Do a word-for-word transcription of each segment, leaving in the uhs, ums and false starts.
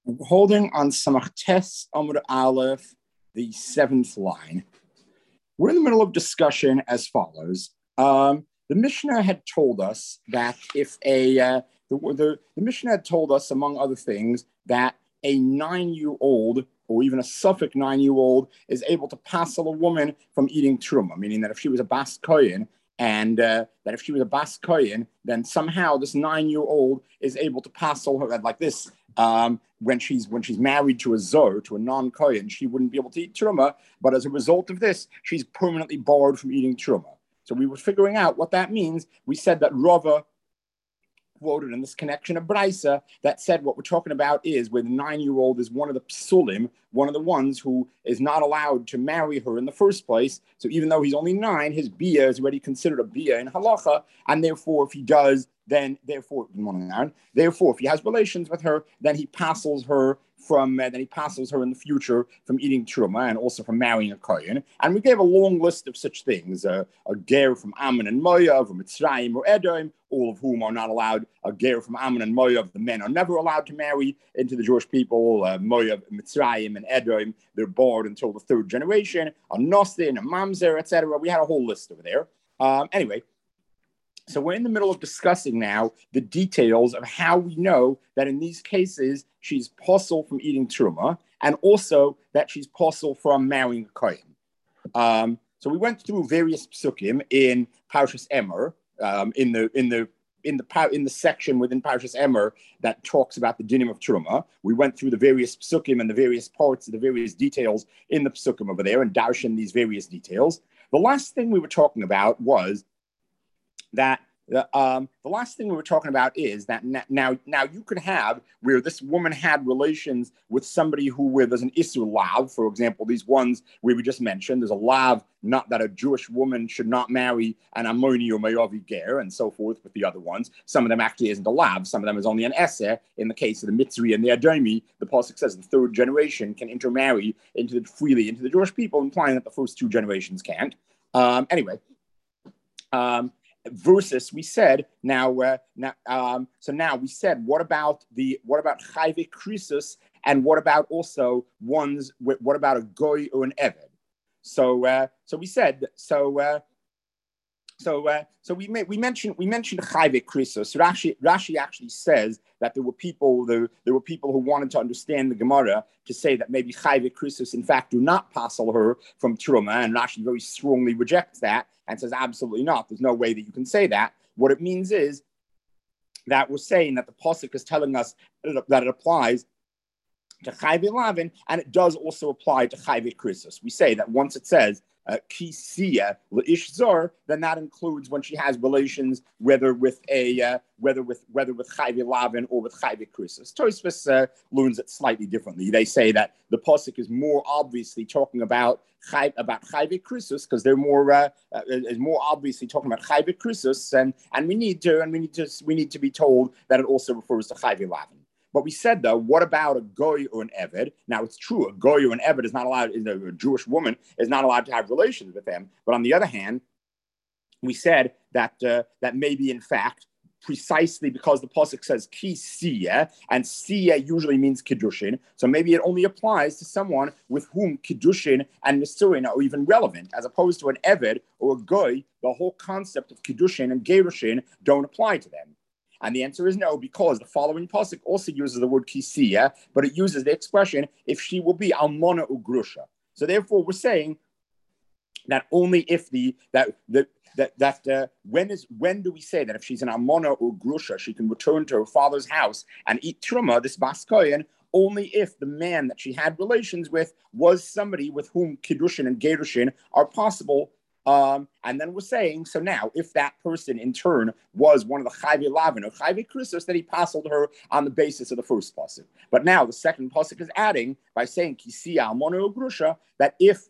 Holding on Samach Tes Amud Aleph, the seventh line. We're in the middle of discussion as follows. Um, the Mishnah had told us that if a uh, the, the the Mishnah had told us, among other things, that a nine-year-old or even a Suffolk nine-year-old is able to passel a woman from eating truma, meaning that if she was a bas kohen, and uh, that if she was a bas kohen, then somehow this nine-year-old is able to passel her like this. Um, when she's when she's married to a zor, to a non-kohen, she wouldn't be able to eat truma. But as a result of this, she's permanently barred from eating truma. So we were figuring out what that means. We said that Rava quoted in this connection of Braisa that said what we're talking about is where the nine-year-old is one of the psulim, one of the ones who is not allowed to marry her in the first place. So even though he's only nine, his bia is already considered a bia in halacha, and therefore if he does, then therefore, therefore if he has relations with her, then he passels her from, uh, then he passels her in the future from eating truma and also from marrying a kohen. And we gave a long list of such things: uh, a ger from Ammon and Moav, or Mitzrayim or Edom, all of whom are not allowed. A ger from Ammon and Moav, the men are never allowed to marry into the Jewish people. Uh, Moav, Mitzrayim, and Edom, they're barred until the third generation. A Nostin, a Mamzer, et cetera. We had a whole list over there. Um, anyway. So we're in the middle of discussing now the details of how we know that in these cases she's possible from eating truma, and also that she's possible from marrying a kohen. Um, so we went through various psukim in Parshas Emor, um, in the in the in the in the section within Parshas Emor that talks about the dinim of truma. We went through the various psukim and the various parts, the various details in the psukim over there, and darshan these various details. The last thing we were talking about was that the, um, the last thing we were talking about is that now, now you could have where this woman had relations with somebody who, where there's an issur lav, for example, these ones where we just mentioned, there's a lav, not that a Jewish woman should not marry an Ammoni or Moavi ger, and so forth with the other ones. Some of them actually isn't a lav, some of them is only an eser. In the case of the Mitzri and the Adomi, the pasuk says the third generation can intermarry into the, freely into the Jewish people, implying that the first two generations can't. Um, anyway, um, versus we said now uh, now um, so now we said what about the what about chayve krisus, and what about also ones with, what about a goy or an eved? So uh, so we said so uh, so uh, so we may, we mentioned we mentioned chayve krisus. Rashi Rashi actually says that there were people there, there were people who wanted to understand the Gemara to say that maybe chayve krisus in fact do not passel her from truma, and Rashi very strongly rejects that and says absolutely not. There's no way that you can say that. What it means is that we're saying that the pasuk is telling us that it applies to chayve lavin, and it does also apply to chayve krisus. We say that once it says kisiya leish zor, then that includes when she has relations, whether with a uh, whether with whether with chayve lavin or with chayve krisus. Tosfos uh, learns it slightly differently. They say that the pasuk is more obviously talking about chayv, about chayve krisus because they're more uh, uh, is more obviously talking about chayve krisus, and and we need to and we need to we need to be told that it also refers to chayve lavin. But we said, though, what about a goy or an eved? Now, it's true, a goy or an eved is not allowed, a Jewish woman is not allowed to have relations with them. But on the other hand, we said that uh, that maybe, in fact, precisely because the pasuk says ki siya, and siya usually means kiddushin, so maybe it only applies to someone with whom kiddushin and nisuin are even relevant, as opposed to an eved or a goy. The whole concept of kiddushin and gerushin don't apply to them. And the answer is no, because the following pasuk also uses the word kisiya, but it uses the expression if she will be almona ugrusha. So therefore, we're saying that only if the that the that that uh, when is when do we say that if she's an almona or grusha, she can return to her father's house and eat truma, this bas kohen, only if the man that she had relations with was somebody with whom kiddushin and gerushin are possible. Um, and then we're saying, so now, if that person in turn was one of the chayve lavin or chayve krisus, then he passeled her on the basis of the first pasuk. But now the second pasuk is adding by saying kisiya almona ugrusha, that if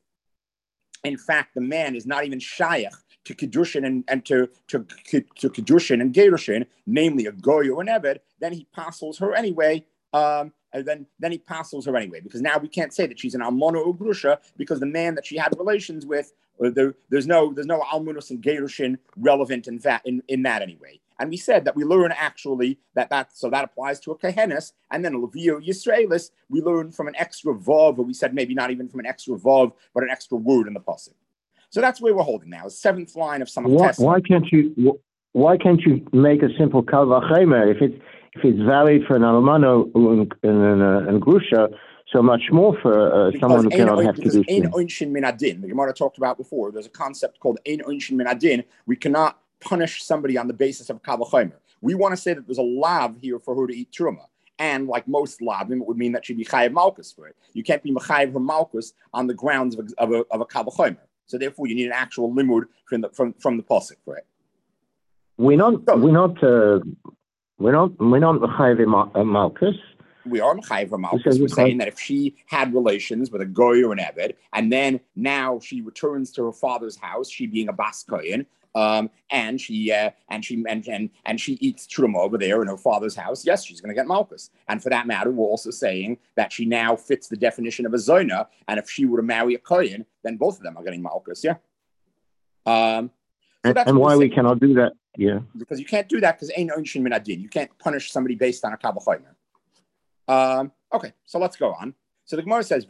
in fact the man is not even shayach to kiddushin and, and to to to kiddushin and gerushin, namely a goy or an eved, then he passels her anyway. Um, and then then he passels her anyway, because now we can't say that she's an almona ugrusha because the man that she had relations with. There, there's no there's no almunus and gerushin relevant in that in, in that anyway. And we said that we learn actually that that, so that applies to a Kehenis, and then a Levio Yisraelis, we learn from an extra vav, or we said maybe not even from an extra vav, but an extra word in the pasuk. So that's where we're holding now, seventh line of Samach Why, Tessa. why can't you, why can't you make a simple Kal Vachemer if it's, if it's valid for an Almano and, and, uh, and Grusha, so much more for uh, someone who cannot have because Kedushin? Ein Oinshin Min Adin, the Gemara talked about before, there's a concept called Ein Oinshin Min Adin. We cannot punish somebody on the basis of Kal Vachomer. We want to say that there's a lav here for her to eat truma. And like most lavim, it would mean that she'd be chayiv malchus for it. You can't be mechayiv her malchus on the grounds of a, of a, of a Kal Vachomer. So therefore, you need an actual limud from the from, from the pasuk for it. We're not, so, we're not, uh, we're not, we're not mechayiv malchus. We are mechayiv her malchus. We're saying that if she had relations with a goy or an eved, and then now she returns to her father's house, she being a bas kohen, um, and she uh, and she and, and and she eats truma over there in her father's house, yes, she's going to get malchus. And for that matter, we're also saying that she now fits the definition of a zoina, and if she were to marry a kohen, then both of them are getting malchus. Yeah. Um, so and that's and why we cannot do that? Yeah, because you can't do that because ain't onshin min adin. You can't punish somebody based on a kal vachomer. Um, okay, so let's go on. So the Gemara says,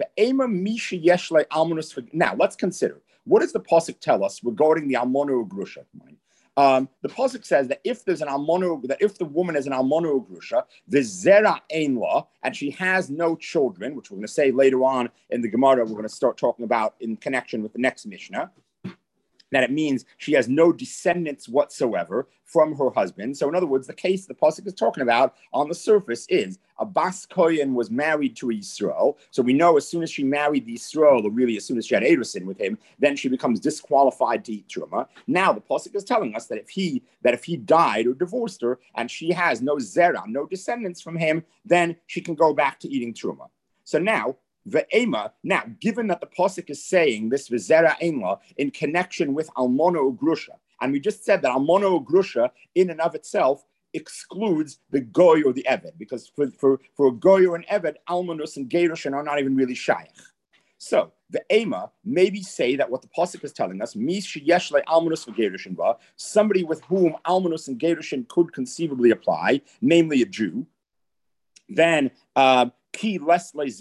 now let's consider, what does the pasuk tell us regarding the almona or grusha? Um, the pasuk says that if there's an almona, that if the woman is an almona or grusha, the zera ein la, and she has no children, which we're going to say later on in the Gemara, we're going to start talking about in connection with the next Mishnah, that it means she has no descendants whatsoever from her husband. So in other words, the case the pasuk is talking about on the surface is a bas kohen was married to a Yisrael. So we know as soon as she married the Yisrael, or really as soon as she had erusin with him, then she becomes disqualified to eat truma. Now the pasuk is telling us that if he that if he died or divorced her and she has no zera, no descendants from him, then she can go back to eating truma. So now Ve'ema, now, given that the pasuk is saying this v'zera einla in connection with almona or grusha, and we just said that almona or grusha in and of itself excludes the goy or the eved, because for, for, for a goy or an eved, almonus and gerushin are not even really shaykh. So the ema maybe say that what the pasuk is telling us, mis sheyeshle almonus v'gerushin ba, somebody with whom almonus and gerushin could conceivably apply, namely a Jew, then uh, if he leaves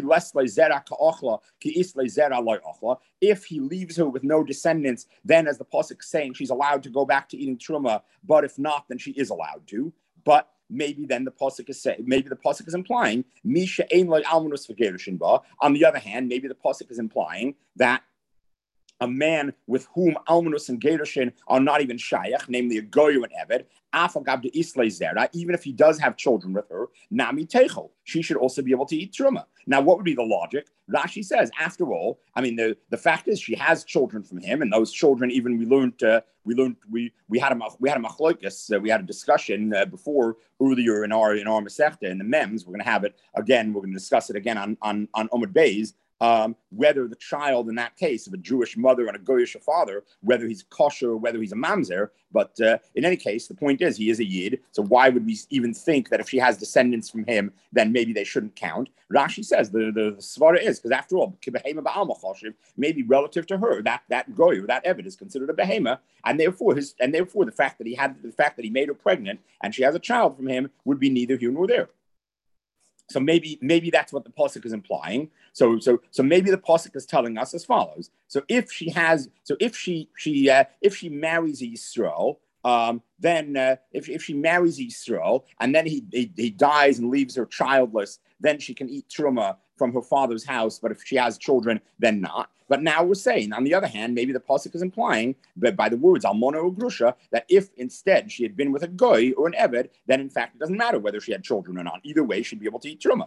her with no descendants, then as the pasuk is saying, she's allowed to go back to eating truma. But if not, then she is allowed to. But maybe then the pasuk is saying, maybe the pasuk is implying misha ein loy almonus v'gerushin ba. On the other hand, maybe the pasuk is implying that a man with whom almonus and gerushin are not even shayach, namely a goy or an eved, afagab de islay zera, even if he does have children with her, nami techel, she should also be able to eat truma. Now, what would be the logic? Rashi says, after all, I mean, the, the fact is she has children from him, and those children, even we learned, uh, we learned, we we had a we had a machlokes, uh, we had a discussion uh, before earlier in our in our Masechta in the Mems. We're going to have it again. We're going to discuss it again on on on Omid Beis. Um, whether the child in that case of a Jewish mother and a Goyish father, whether he's kosher or whether he's a mamzer, but uh, in any case, the point is he is a Yid, so why would we even think that if she has descendants from him, then maybe they shouldn't count? Rashi says the, the, the svara is, because after all, maybe relative to her, that that Goy or that Eved is considered a behema, and therefore his and therefore the fact that he had the fact that he made her pregnant and she has a child from him would be neither here nor there. So maybe maybe that's what the pasuk is implying. So so so maybe the pasuk is telling us as follows. So if she has, so if she she uh, if she marries a Yisrael, um, then uh, if if she marries a Yisrael and then he, he he dies and leaves her childless, then she can eat truma from her father's house. But if she has children, then not. But now we're saying, on the other hand, maybe the pasuk is implying that by the words almona or grusha, that if instead she had been with a goy or an eved, then in fact it doesn't matter whether she had children or not. Either way, she'd be able to eat truma.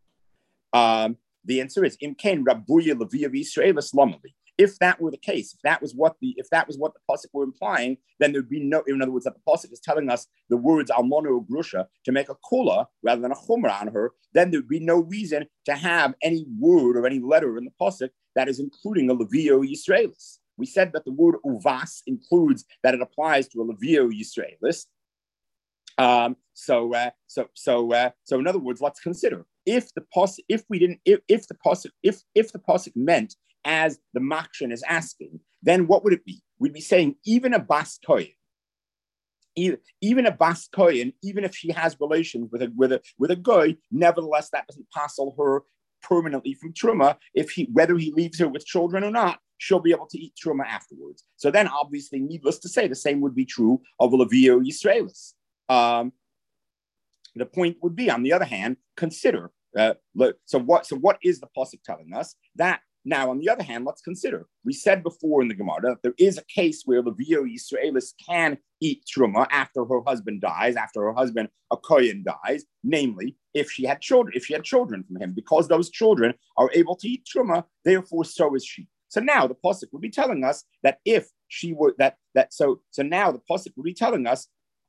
Um, the answer is imken rabuya leviya v'Yisraelis lamali. If that were the case, if that was what the if that was what the pasuk were implying, then there'd be no. In other words, that the pasuk is telling us the words almona or grusha to make a kula rather than a chumrah on her. Then there'd be no reason to have any word or any letter in the pasuk that is including a levio Yisraelis. We said that the word uvas includes that it applies to a levio Yisraelis. Um, so, uh, so, so, uh, so, in other words, let's consider if the pasuk, if we didn't, if, if the pasuk, if if the pasuk meant as the Makshan is asking, then what would it be? We'd be saying even a bas kohen, even a bas kohen, even if she has relations with a with a with a goy, nevertheless that doesn't passel her permanently from truma. If he whether he leaves her with children or not, she'll be able to eat truma afterwards. So then, obviously, needless to say, the same would be true of a Levio Yisraelis. Um, the point would be, on the other hand, consider. Uh, so what? So what is the pasuk telling us? That now, on the other hand, let's consider. We said before in the Gemara that there is a case where Levio Yisraelis can eat truma after her husband dies, after her husband a kohen dies. Namely, if she had children, if she had children from him, because those children are able to eat truma, therefore so is she. So now the pasuk would be telling us that if she were that that so so now the pasuk would be telling us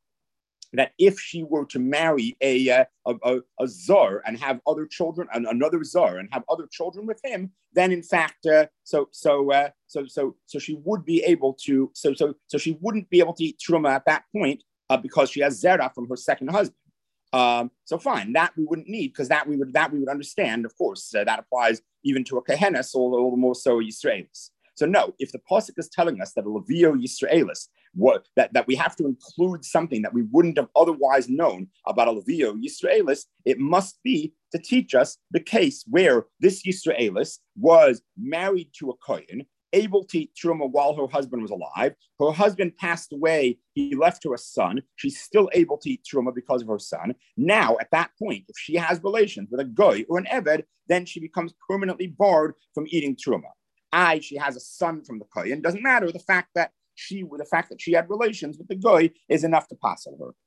that if she were to marry a uh, a, a, a zar and have other children, and another zar and have other children with him, then in fact, uh, so so uh, so so so she would be able to so so so she wouldn't be able to eat truma at that point uh, because she has zera from her second husband. Um, so fine, that we wouldn't need because that we would that we would understand. Of course, uh, that applies even to a kehenes, or all the more so Yisraelis. So no, if the pasuk is telling us that a Levio Yisraelis, what that, that we have to include something that we wouldn't have otherwise known about a Levio Yisraelis, it must be to teach us the case where this Yisraelis was married to a kohen, able to eat truma while her husband was alive. Her husband passed away. He left her a son. She's still able to eat truma because of her son. Now, at that point, if she has relations with a goy or an eved, then she becomes permanently barred from eating truma. I, she has a son from the kohen. Doesn't matter. The fact that she, the fact that she had relations with the goy is enough to pass on her.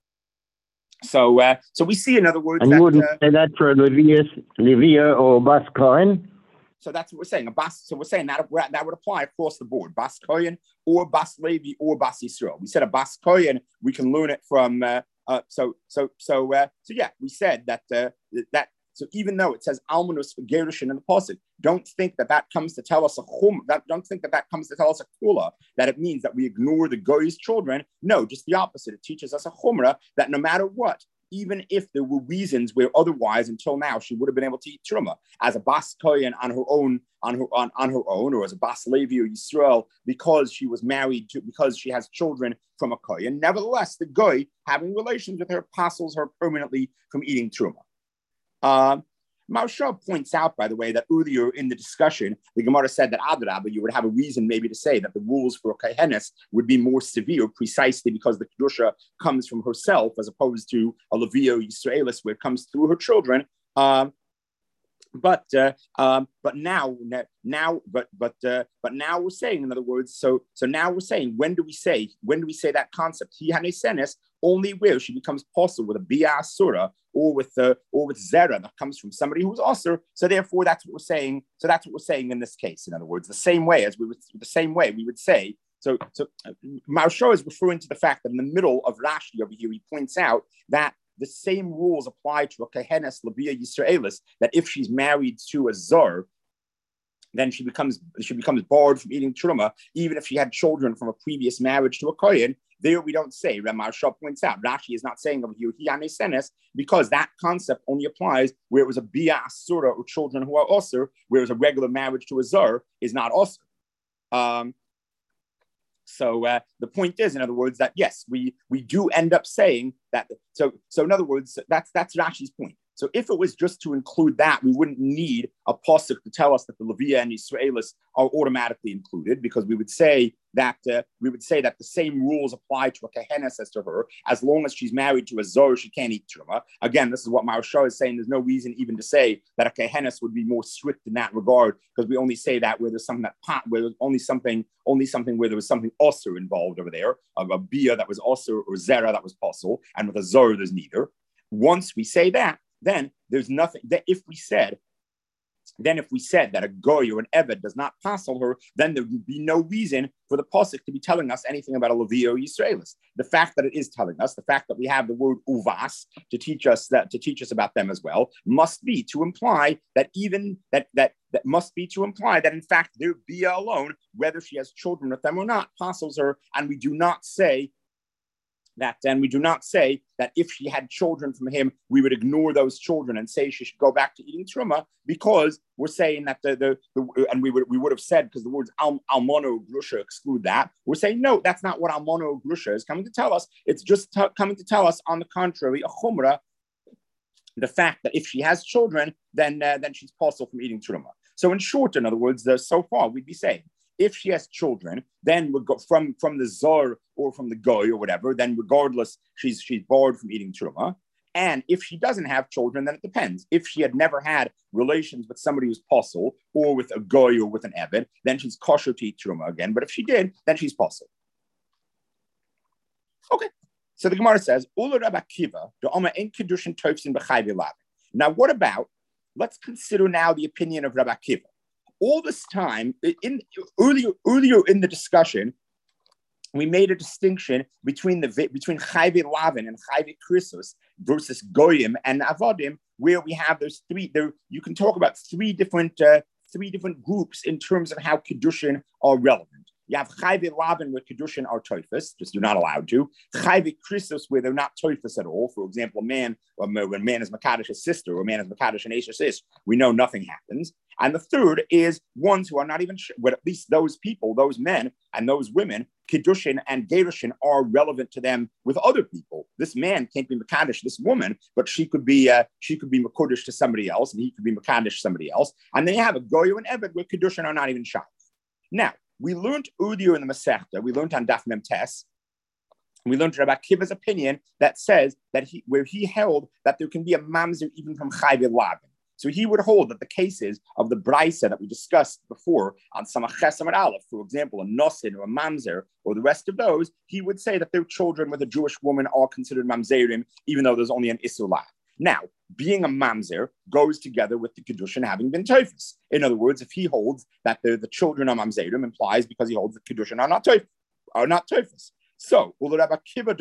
So, uh, so we see, in other words, and you that, wouldn't uh, say that for Levius, Levia or Bas Kohen? So that's what we're saying. A bas, so we're saying that that would apply across the board. Bas Kohen or Bas Levi or Bas Yisrael. We said a Bas Kohen, we can learn it from. Uh, uh, so so so uh, so yeah, we said that uh, that. So even though it says Almanus Gerushin in the pasuk, don't think that that comes to tell us a chum. That don't think that that comes to tell us a kula, that it means that we ignore the goy's children. No, just the opposite. It teaches us a chumrah that no matter what, even if there were reasons where otherwise until now she would have been able to eat truma as a bas kohen on her own, on her on, on her own, or as a bas Levi or Yisrael because she was married to, because she has children from a kohen. Nevertheless, the goy having relations with her apostles her permanently from eating truma. Uh, Maharsha points out, by the way, that earlier in the discussion, the Gemara said that Adrabah, you would have a reason maybe to say that the rules for a Kehenes would be more severe precisely because the Kedusha comes from herself as opposed to a Levio Yisraelis where it comes through her children. Um, But uh, um, but now now but but uh, but now we're saying, in other words, so so now we're saying, when do we say when do we say that concept? He hanesenes only where she becomes possible with a bia asura or with uh, or with zera that comes from somebody who's asur. So therefore, that's what we're saying. So that's what we're saying in this case. In other words, the same way as we would the same way we would say. So so uh, Maharsha is referring to the fact that in the middle of Rashi over here, he points out that the same rules apply to a Kehenes Levia Yisraelis, that if she's married to a Zar, then she becomes she becomes barred from eating truma, even if she had children from a previous marriage to a Kohen. There we don't say. Maharsha points out, Rashi is not saying over here, Hiyanesenes, because that concept only applies where it was a Bia Asura or children who are Osir, whereas a regular marriage to a Zar is not Osir. Um, So uh, the point is, in other words, that yes, we we do end up saying that. So so in other words, that's that's Rashi's point. So if it was just to include that, we wouldn't need a pasuk to tell us that the Levia and Yisraelis are automatically included, because we would say that uh, we would say that the same rules apply to a Kehenes as to her. As long as she's married to a Zor, she can't eat truma. Again, this is what Maharsha is saying. There's no reason even to say that a Kehenes would be more strict in that regard, because we only say that where there's something that pot, where there's only something, only something where there was something osir involved over there, of a bia that was osir or zera that was possible, and with a Zor there's neither. Once we say that, then there's nothing that if we said, then if we said that a goy or an eved does not passel her, then there would be no reason for the pasuk to be telling us anything about a Levio Yisraelis. The fact that it is telling us, the fact that we have the word uvas to teach us that to teach us about them as well, must be to imply that even that that that must be to imply that in fact their bia alone, whether she has children with them or not, passels her, and we do not say That then we do not say that if she had children from him, we would ignore those children and say she should go back to eating truma, because we're saying that the the, the and we would we would have said, because the words al, almono grusha exclude that. We're saying no, that's not what almono grusha is coming to tell us. It's just t- coming to tell us, on the contrary, a chumrah, the fact that if she has children, then uh, then she's possible from eating truma. So in short, in other words, the, so far we'd be saying, if she has children, then we go from, from the zor or from the goy or whatever, then regardless, she's she's barred from eating truma. And if she doesn't have children, then it depends. If she had never had relations with somebody who's possible, or with a goy or with an eved, then she's kosher to eat truma again. But if she did, then she's possible. Okay. So the Gemara says, Ula Rabbi Akiva, the Oma en kedushin tofsin b'chai v'lavin. Now, what about? Let's consider now the opinion of Rabbi Akiva. All this time, in earlier earlier in the discussion, we made a distinction between the between Chayve Lavin and Chayve Krisos versus Goyim and Avodim, where we have those three. There, you can talk about three different uh, three different groups in terms of how Kedushin are relevant. You have Chayve Lavin where Kedushin are toifus, just you're not allowed to. Chayve Krisos where they're not toifus at all. For example, a man, when a man is Makadish his sister, or a man is Makadish an Asher sis, we know nothing happens. And the third is ones who are not even sure, but at least those people, those men and those women, Kiddushin and Gerushin are relevant to them with other people. This man can't be Makadish this woman, but she could be uh, she could be Makodesh to somebody else, and he could be Makadish somebody else. And then you have a Goyu and Eved where Kiddushin are not even shy. Now, we learned earlier in the Masechta, we learned on Daf Mem Tes, we learned Rabbi Akiva's opinion that says that he, where he held that there can be a mamzer even from Chayve Lavin. So he would hold that the cases of the Braisa that we discussed before on Samach Ches Amud Aleph, for example, a Nosin or a Mamzer or the rest of those, he would say that their children with a Jewish woman are considered Mamzerim, even though there's only an Isur Lav. Now, being a Mamzer goes together with the Kedushin having been Toifus. In other words, if he holds that the, the children are Mamzerim, implies because he holds that Kedushin are not Toifus. Are not Toifus. So, so according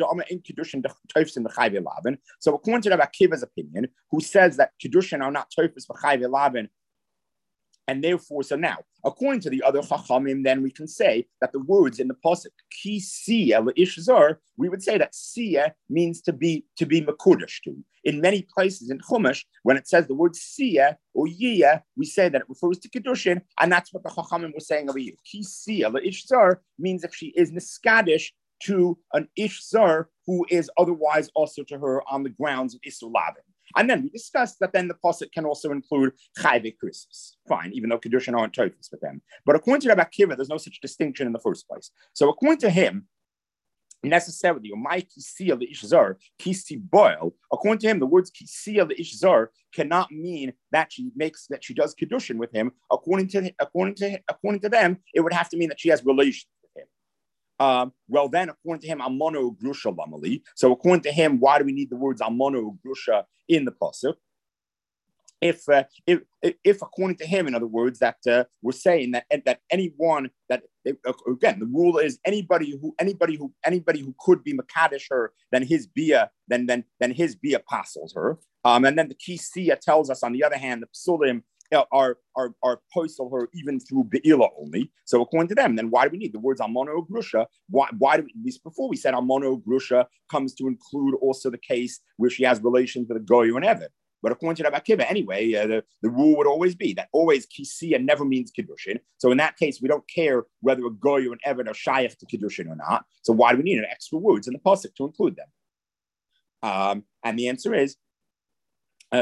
to Rabbi Akiva's opinion, who says that Kiddushin are not Toifus for Chayve Lavin, and therefore, so now, according to the other Chachamim, then we can say that the words in the pasuk Ki Siya Le'ish Zar, we would say that Siya means to be to be Makudesh to. In many places in Chumash, when it says the word Siya or Yiyah, we say that it refers to Kiddushin, and that's what the Chachamim were saying over here. Ki Siya Le'ish Zar means if she is Niskadish to an Ish Zar who is otherwise also to her on the grounds of Isur Lavin. And then we discussed that then the pasuk can also include Chayve Krisos. Fine, even though Kiddushin aren't Toifus with them. But according to Rabbi Akiva, there's no such distinction in the first place. So according to him, necessarily, or my Kisiya the Ish Zar, Kisi Boil, according to him, the words Kisiya the Ish Zar cannot mean that she makes that she does Kiddushin with him. According to according to according to them, it would have to mean that she has relations. Um, well, then, according to him, Almono Grusha Lamali. So, according to him, why do we need the words Almono Grusha in the pasuk? If, uh, if, if, according to him, in other words, that uh, we're saying that that anyone that again, the rule is anybody who anybody who anybody who could be Makadish her, then his bia, then then then his bia apostles her. Um, and then the Kisiya tells us, on the other hand, the Psulim are are are postal her even through Be'ila only. So according to them, then why do we need the words Almono Grusha? Why why do we, at least before we said Almono Grusha comes to include also the case where she has relations with a Goyu and Eved. But according to Rabbi Akiva, anyway, uh, the, the rule would always be that always Kisiya never means Kiddushin. So in that case, we don't care whether a Goyu and Eved are Shayach to Kiddushin or not. So why do we need an extra words in the pasuk to include them? Um, and the answer is Uh,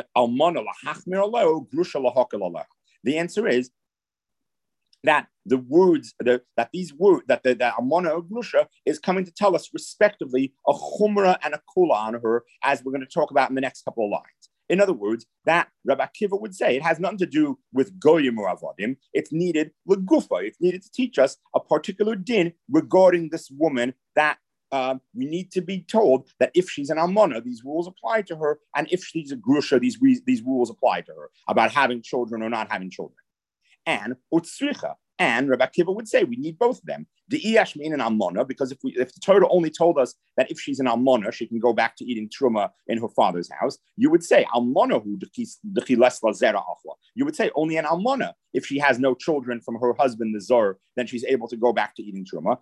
the answer is that the words the, that these words that the, the Almana or Grusha is coming to tell us respectively a chumrah and a kula on her, as we're going to talk about in the next couple of lines. In other words, that Rabbi Akiva would say it has nothing to do with goyim or avodim. It's needed legufa. It's needed to teach us a particular din regarding this woman that. Um, we need to be told that if she's an almana, these rules apply to her, and if she's a grusha, these re- these rules apply to her about having children or not having children. And utzricha, and Rabbi Akiva would say we need both of them. The iash mean an almana, because if we if the Torah only told us that if she's an almana, she can go back to eating truma in her father's house, you would say almana hu dechiles lazera achla. You would say only an almana, if she has no children from her husband, the zor, then she's able to go back to eating truma.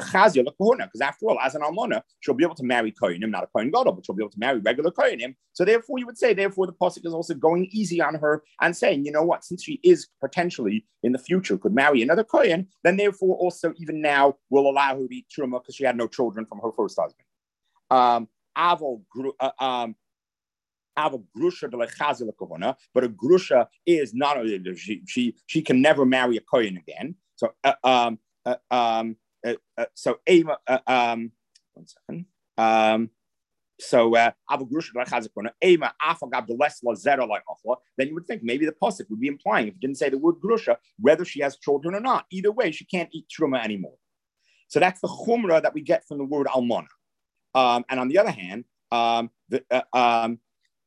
Because after all, as an almana, she'll be able to marry kohenim, not a kohen gadol, but she'll be able to marry regular kohenim. So therefore, you would say, therefore, the pasuk is also going easy on her and saying, you know what, since she is potentially in the future could marry another kohen, then therefore also even now will allow her to eat truma because she had no children from her first husband. Um, Avol, uh, um, have a grusha de lechazel kohona, but a grusha is not only she she she can never marry a kohen again. So uh, um uh, um uh, uh, so ema uh, um one second um so uh have a grusha de lechazel kohona ema afagab de les lazera like afla. Then you would think maybe the pasuk would be implying, if it didn't say the word grusha, whether she has children or not. Either way, she can't eat truma anymore. So that's the chumrah that we get from the word almana. Um, and on the other hand, um the uh, um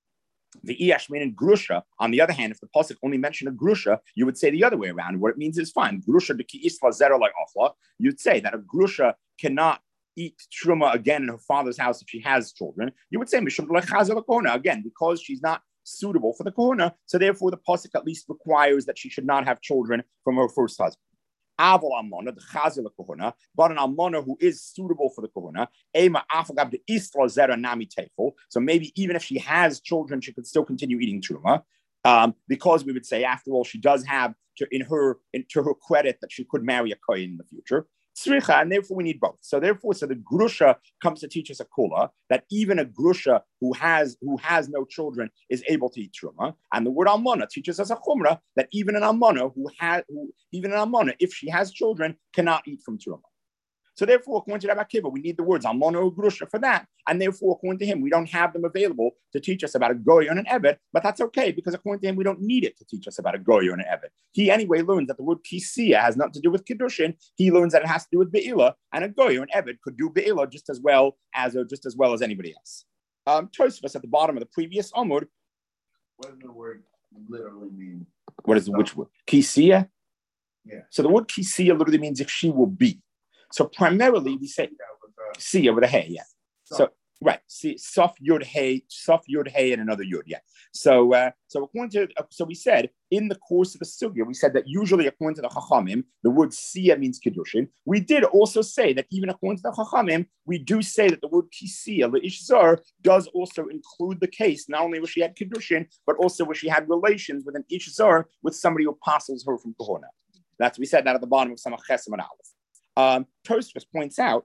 the Iyashmin and Grusha, on the other hand, if the pasuk only mentioned a Grusha, you would say the other way around. What it means is fine. Grusha de ki isla zera like Afla. You'd say that a Grusha cannot eat truma again in her father's house if she has children. You would say Mishum lechazel kohona again because she's not suitable for the kohona. So therefore, the pasuk at least requires that she should not have children from her first husband. Aval almana, the chazil kohona, but an almana who is suitable for the kohona, ema afagab de isla zera nami tefel. So maybe even if she has children, she could still continue eating truma, um, because we would say, after all, she does have to, in her in, to her credit that she could marry a kohen in the future. Tzricha, and therefore we need both. So therefore, so the grusha comes to teach us a kula that even a grusha who has who has no children is able to eat truma, and the word almana teaches us a chumrah that even an almana who has who even an almana, if she has children, cannot eat from truma. So therefore, according to Rabbi Akiva, we need the words almana or grusha for that, and therefore, according to him, we don't have them available to teach us about a goy and an eved, but that's okay because according to him, we don't need it to teach us about a goy or an eved. He anyway learns that the word kisiya has nothing to do with kiddushin. He learns that it has to do with be'ilah, and a goy or an eved could do be'ilah just as well as or just as well as anybody else. Um, Tosfos at the bottom of the previous Amud. What does the word literally mean? What is the which word? Kisiya. Yeah. So the word kisiya literally means if she will be. So primarily we say siya with a hey, yeah. So right, see, sof yud hey, sof yud hey, and another yud, yeah. So, uh, so according to, uh, so we said in the course of the sugya, we said that usually according to the chachamim, the word siya means kiddushin. We did also say that even according to the chachamim, we do say that the word kisiya leish zar does also include the case not only where she had kiddushin, but also where she had relations with an ish zar with somebody who apostles her from kohona. That's we said that at the bottom of Samach Chesem and Aleph. Um, Tosfos points out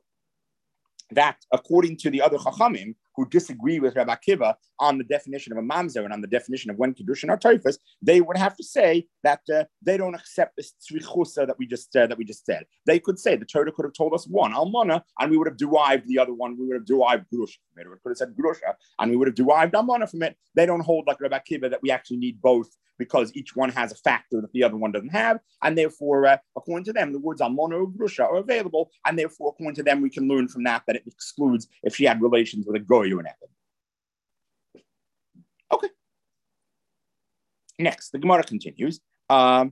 that according to the other chachamim who disagree with Rabbi Akiva on the definition of a mamzer and on the definition of when kiddushin are toifus, they would have to say that uh, they don't accept this tzrichusa that we just uh, that we just said. They could say the Torah could have told us one almana, and we would have derived the other one. We would have derived grusha from it. Or it could have said grusha, and we would have derived almana from it. They don't hold like Rabbi Akiva that we actually need both because each one has a factor that the other one doesn't have, and therefore, uh, according to them, the words almana or grusha are available, and therefore, according to them, we can learn from that that it excludes if she had relations with a goy or an ethid. Okay. Next, the Gemara continues. Um,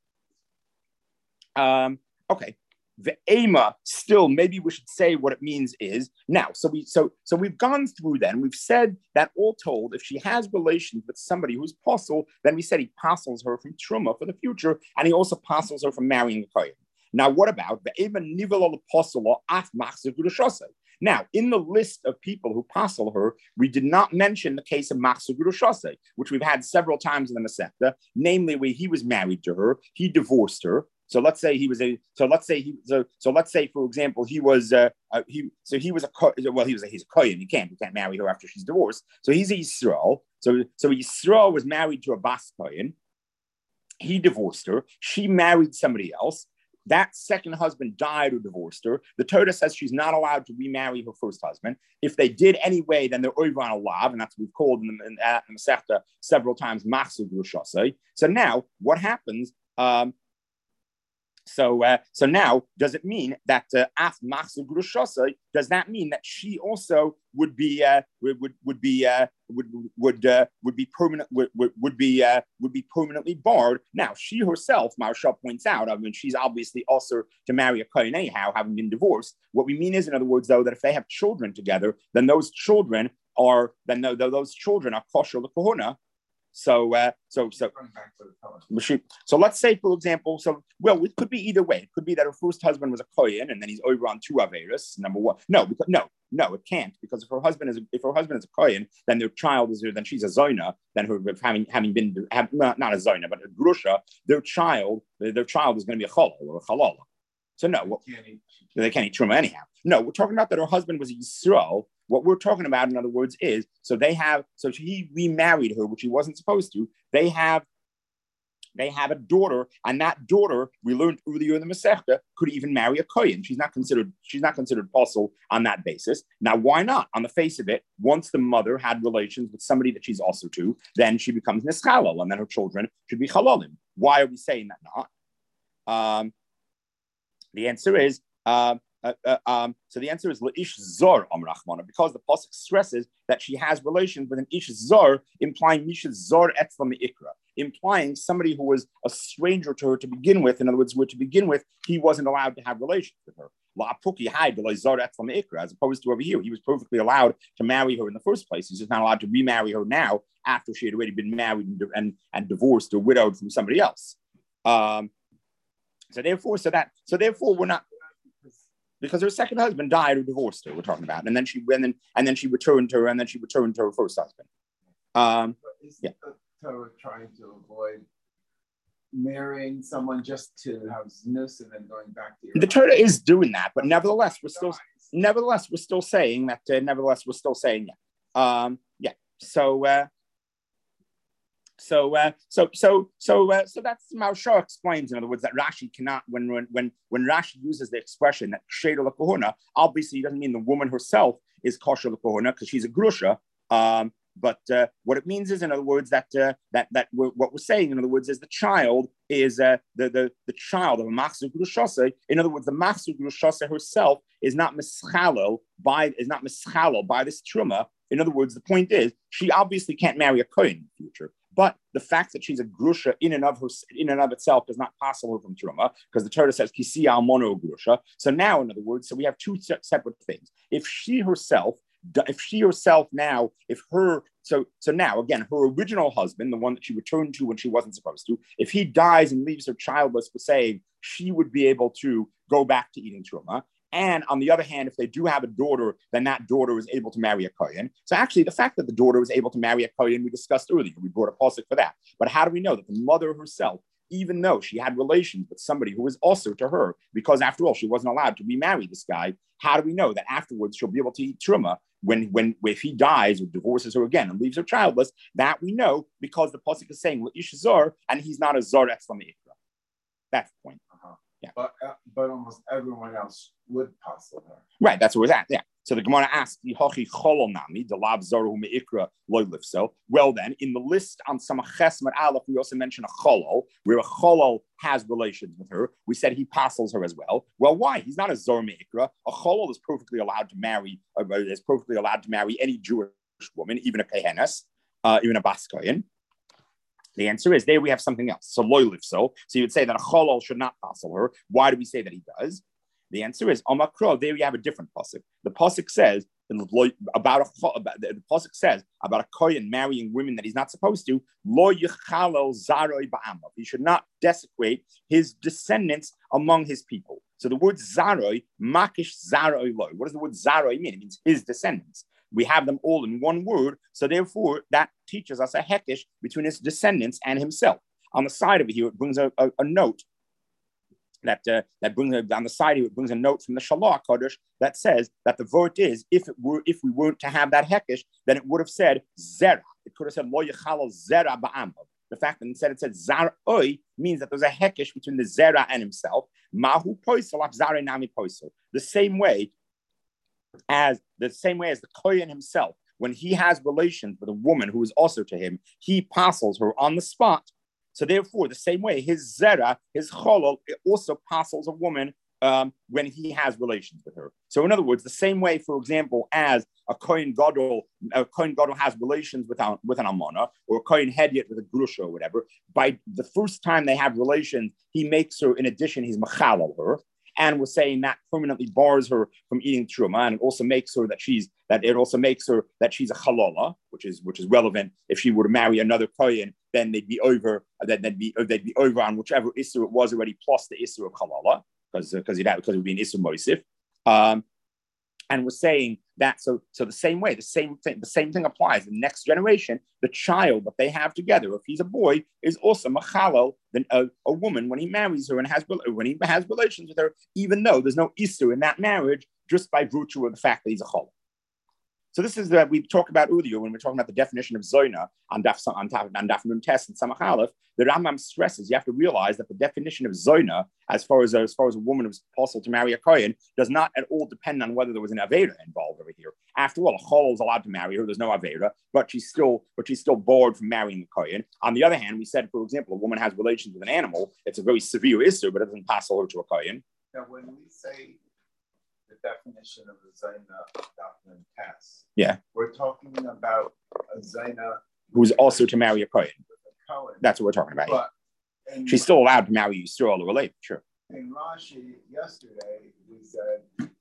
um, okay. The ema still, maybe we should say what it means is now. So we so so we've gone through then. We've said that all told, if she has relations with somebody who's apostle, then we said he apostles her from truma for the future, and he also apostles her from marrying a kohen. Now, what about the ema nivel apostle af machzor gurushaso? Now, in the list of people who apostle her, we did not mention the case of machzor gurushaso, which we've had several times in the Masechta, namely where he was married to her, he divorced her. So let's say he was a. So let's say he. So, so let's say, for example, he was. Uh, uh, he. So he was a. Well, he was a. He's a kohen. He can't. He can't marry her after she's divorced. So he's a Yisrael. So so Yisrael was married to a bas kohen. He divorced her. She married somebody else. That second husband died or divorced her. The Torah says she's not allowed to remarry her first husband. If they did anyway, then they're over on a lav, and that's what we've called in the, in, uh, in the Masechta several times. Machzor gurushaso. So now what happens? Um, So, uh, so now, does it mean that af machzor gurushaso? Does that mean that she also would be uh, would would would be uh, would would uh, would be permanent would would, would be uh, would be permanently barred? Now, she herself, Maharsha points out, I mean, she's obviously also to marry a kohen anyhow, having been divorced. What we mean is, in other words, though, that if they have children together, then those children are then those children are kosher l'kohuna. So, uh, so, so, so let's say, for example, so well, it could be either way. It could be that her first husband was a kohen, and then he's over on two averis. Number one, no, because, no, no, it can't, because if her husband is a, if her husband is a kohen, then their child is then she's a zoina. Then her having having been have, not, not a zoina, but a grusha, their child their, their child is going to be a chalal or a chalala. So no, well, they can't eat truma anyhow. No, we're talking about that her husband was a Yisrael. What we're talking about, in other words, is so they have so he remarried her, which he wasn't supposed to. They have they have a daughter, and that daughter, we learned earlier in the Masechta, could even marry a kohen. She's not considered she's not considered apostle on that basis. Now, why not? On the face of it, once the mother had relations with somebody that she's also to, then she becomes nischalal, and then her children should be chalalim. Why are we saying that not? Um, the answer is. Uh, Uh, uh, um, so the answer is La'ish Zor Amrachmana, because the pasuk stresses that she has relations with an Ish Zor, implying Misha Zor Etzlam Ikra, implying somebody who was a stranger to her to begin with. In other words, where to begin with, he wasn't allowed to have relations with her. As opposed to over here, he was perfectly allowed to marry her in the first place. He's just not allowed to remarry her now after she had already been married and, and, and divorced or widowed from somebody else. Um, so therefore, so that so therefore, we're not. Because her second husband died or divorced her, we're talking about, and then she and then and then she returned to her, and then she returned to her first husband. Um, is yeah. the Torah trying to avoid marrying someone just to have znus and then going back to your the Torah is doing that, but nevertheless, we're still nevertheless we're still saying that. Uh, nevertheless, we're still saying yeah, um, yeah. So. Uh, So, uh, so, so, so, uh, so that's Maharsha explains. In other words, that Rashi cannot, when when when when Rashi uses the expression that Sheda L'Kohuna, obviously he doesn't mean the woman herself is kosher L'Kohuna because she's a grusha. Um, but uh, what it means is, in other words, that uh, that that we're, what we're saying, in other words, is the child is uh, the the the child of a machzor grushase. In other words, the machzor grushase herself is not mischalel by is not mischalel by this truma. In other words, the point is she obviously can't marry a kohen in the future. But the fact that she's a grusha in and of her, in and of itself does not pass her from truma, because the Torah says kisi almono grusha. So now, in other words, so we have two separate things. If she herself, if she herself now, if her, so so now again, her original husband, the one that she returned to when she wasn't supposed to, if he dies and leaves her childless, for saying she would be able to go back to eating truma. And on the other hand, if they do have a daughter, then that daughter is able to marry a kohen. So actually, the fact that the daughter was able to marry a kohen, we discussed earlier. We brought a pasuk for that. But how do we know that the mother herself, even though she had relations with somebody who was also to her, because after all, she wasn't allowed to remarry this guy, how do we know that afterwards she'll be able to eat truma when, when if he dies or divorces her again and leaves her childless? That we know because the pasuk is saying Ish Zor, and he's not a Zor Etzlam Ikra. That's the point. Uh-huh. Yeah. But uh, but almost everyone else would passel her. Right, that's what it was at. Yeah. So the Gemara asked, so well then, in the list on Samaches Mar Aleph, we also mention a cholol, where a cholol has relations with her. We said he passels her as well. Well, why? He's not a Zor Me'ikra. A cholol is perfectly allowed to marry, uh, is perfectly allowed to marry any Jewish woman, even a Kehenes, uh, even a Baskoyan. The answer is there we have something else. So loy so. So you would say that a cholol should not passel her. Why do we say that he does? The answer is Omakro. There you have a different pasuk. The pasuk says about a about, the pasuk says about a kohen marrying women that he's not supposed to. Lo yichalel zaroi ba'amav. He should not desecrate his descendants among his people. So the word zaroi, makish zaroi loy. What does the word zaroi mean? It means his descendants. We have them all in one word. So therefore, that teaches us a hekesh between his descendants and himself. On the side of it here, it brings a, a, a note that uh, that brings a, on the side here, it brings a note from the Shalach Kodesh that says that the vote is if it were if we weren't to have that hekesh, then it would have said zera. It could have said lo yechalal zera ba'amav. The fact that instead it said zaroi means that there's a hekesh between the zera and himself. Mahu poisel ap zare nami poisel. The same way. As the same way as the kohen himself, when he has relations with a woman who is also to him, he passels her on the spot. So therefore, the same way, his zera, his cholol, it also passels a woman um, when he has relations with her. So in other words, the same way, for example, as a kohen gadol, a kohen gadol has relations with, a, with an almana, or a kohen hedyot with a grusha or whatever, by the first time they have relations, he makes her, in addition, he's machalal her. And we're saying that permanently bars her from eating truma, and it also makes her that she's that it also makes her that she's a chalola, which is which is relevant. If she were to marry another kohen, then they'd be over. Then they'd be they'd be over on whichever issur it was already, plus the issur of chalola, because because it because it would be an issur moisif. Um, and we're saying that so so the same way, the same thing, the same thing applies. The next generation, the child that they have together, if he's a boy, is also machalel than a, a woman when he marries her and has when he has relations with her, even though there's no issur in that marriage, just by virtue of the fact that he's a chol. So this is that we talked about earlier when we're talking about the definition of zoina on daf on on daf nun tes and samach aleph. The Rambam stresses you have to realize that the definition of zoina, as far as as far as a woman who's possible to marry a kohen, does not at all depend on whether there was an avera involved over here. After all, a chol is allowed to marry her. There's no avera, but she's still but she's still barred from marrying the kohen. On the other hand, we said, for example, a woman has relations with an animal. It's a very severe issue, but it doesn't pass her to a kohen. Now, when we say the definition of a zaina daf nun tes, yeah, we're talking about a zaina who's also to marry a kohen. Cohen. That's what we're talking about. But yeah. She's still allowed to marry Yisrael or relate, sure. In Rashi yesterday, we said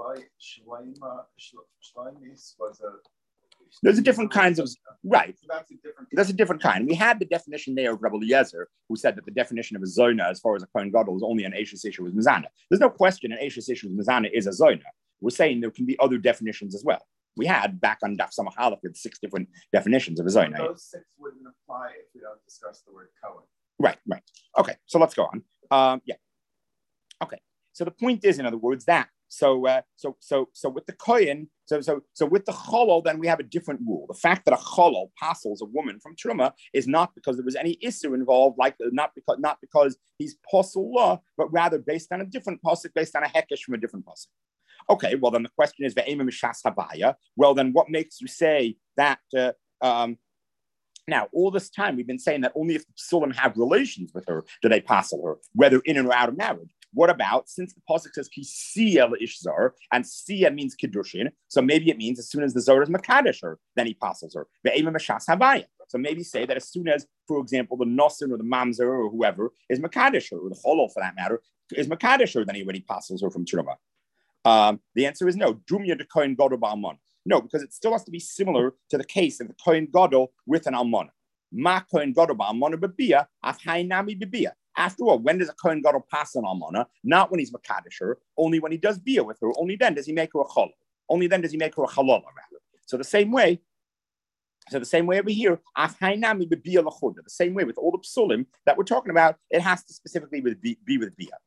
Shloima Shloimis was a. There's a different kinds of right. So that's a different. That's a different kind. We had the definition there of Rabbi Eliezer, who said that the definition of a zona, as far as a kohen gadol, is only an Eishes issue with mizana. There's no question an Eishes issue with mizana is a zona. We're saying there can be other definitions as well. We had back on Daf Samach Aleph with six different definitions of a zona. Those six wouldn't apply if we don't discuss the word kohen. Right, right. Okay, so let's go on. Um, yeah. Okay. So the point is, in other words, that so uh, so so so with the kohen, so so so with the cholol, then we have a different rule. The fact that a cholol passes a woman from truma is not because there was any issue involved, like not because not because he's posel law, but rather based on a different pasuk, based on a hekesh from a different pasuk. Okay, well then the question is ve'ema mishas havaya. Well then, what makes you say that? Uh, um, now, all this time we've been saying that only if the psulim have relations with her do they passel her, whether in or out of marriage. What about, since the pasuk says kisiya leishzar, and siya means kiddushin, so maybe it means as soon as the zor is makadesh her, then he passels her. Ve'ema mishas havaya. So maybe say that as soon as, for example, the nosin or the mamzer or whoever is makadesh her, or the cholol for that matter, is makadesh her, then he already passels her from truma. Um, the answer is no. Dumya de kohen gadol ba'almon. No, because it still has to be similar to the case of the kohen gadol with an almon. Ma kohen gadol ba'almon bebia af hainami bebia. After all, when does a kohen gadol pass an almona? Not when he's makadisher. Only when he does bia with her. Only then does he make her a cholol. Only then does he make her a chalola rather. So the same way. So the same way over here, af hainami bebia lachuda. The same way with all the psulim that we're talking about, it has to specifically with be, be with bia.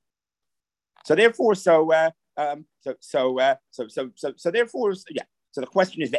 So therefore, so. Uh, Um, so, so, uh, so, so, so, so, therefore, yeah. So the question is,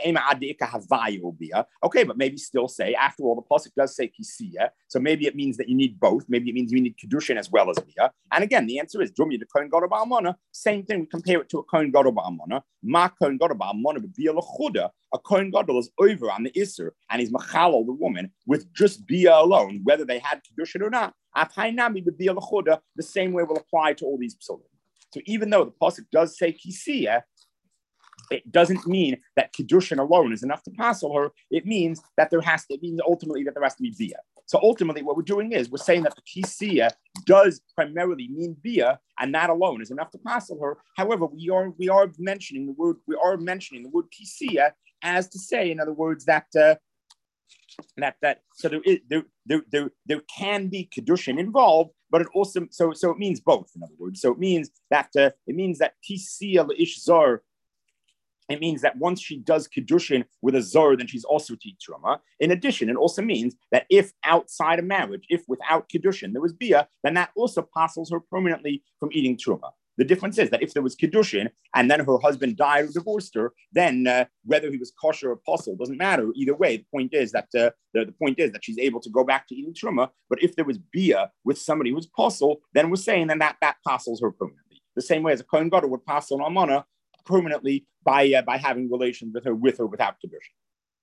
okay, but maybe still say, after all, the pasuk does say kisiya, so maybe it means that you need both. Maybe it means you need kedushin as well as bia. And again, the answer is, dumya de kohen gadol ba'almona. Same thing. We compare it to a kohen gadol ba'almona. Ma kohen gadol ba'almona b'bia lechuda. A kohen gadol is over on the isser, and he's machalol the woman with just bia alone, whether they had kedushin or not. Afhainami b'bia lechuda. The same way will apply to all these psulim. So even though the pasuk does say kisiya, it doesn't mean that kiddushin alone is enough to passel her. It means that there has to. It means ultimately that there has to be bia. So ultimately, what we're doing is we're saying that the kisiya does primarily mean bia, and that alone is enough to passel her. However, we are we are mentioning the word we are mentioning the word kisiya as to say, in other words, that. Uh, That that so there is there there there, there can be kiddushin involved, but it also so so it means both. In other words, so it means that uh, it means that kisiya leish zar. It means that once she does kiddushin with a zor, then she's also tit truma. In addition, it also means that if outside of marriage, if without kiddushin there was bia, then that also passels her permanently from eating truma. The difference is that if there was kiddushin and then her husband died or divorced her, then uh, whether he was kosher or apostle doesn't matter. Either way, the point is that uh, the, the point is that she's able to go back to eating truma. But if there was bia with somebody who was apostle, then we're saying then that that passels her permanently. The same way as a kohen gadol would passel an almana permanently by uh, by having relations with her with or without kiddushin.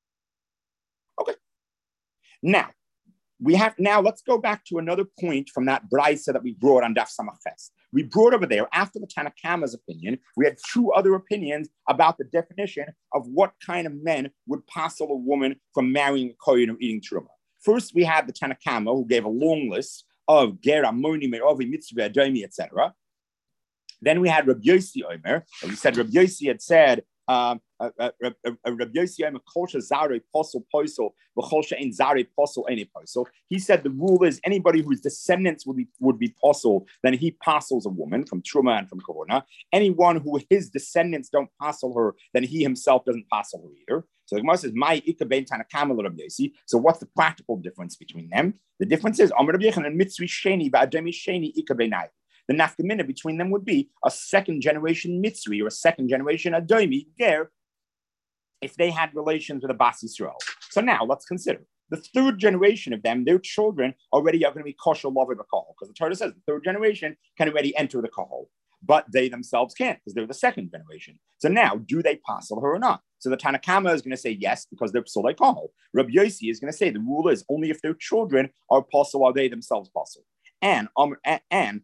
Okay. Now. We have now. Let's go back to another point from that brisa that we brought on Daf Samach Ches. We brought over there after the Tanakama's opinion. We had two other opinions about the definition of what kind of men would passel a woman from marrying a kohen or eating truma. First, we had the Tanakama who gave a long list of ger amoni merovi mitzvah adomi et cetera. Then we had Rabbi Yossi Omer, and we said Rabbi Yossi had said Um, Rabbi Yossi Kol Zare Posel Posel V'Chol She'ein Zare Posel Eini Posel. He said the rule is anybody whose descendants would be would be posel, then he posels a woman from Truma and from Korona. Anyone who his descendants don't posel her, then he himself doesn't posel her either. So the Gemara says, "My ikabein tanakama Rabbi Yossi." So what's the practical difference between them? The difference is Amar Rabbi Yochanan mitzvi sheni ba'ademi sheni ikabeinai. The nafkamina between them would be a second generation mitzri or a second generation adomi ger if they had relations with a Bas Yisrael. So now let's consider the third generation of them. Their children already are going to be kosher lover b'kahol because the Torah says the third generation can already enter the kahol, but they themselves can't because they're the second generation. So now, do they posel her or not? So the Tanakama is going to say yes because they're psulei kahol. Rabbi Yossi is going to say the rule is only if their children are posel are they themselves posel. And um, and, and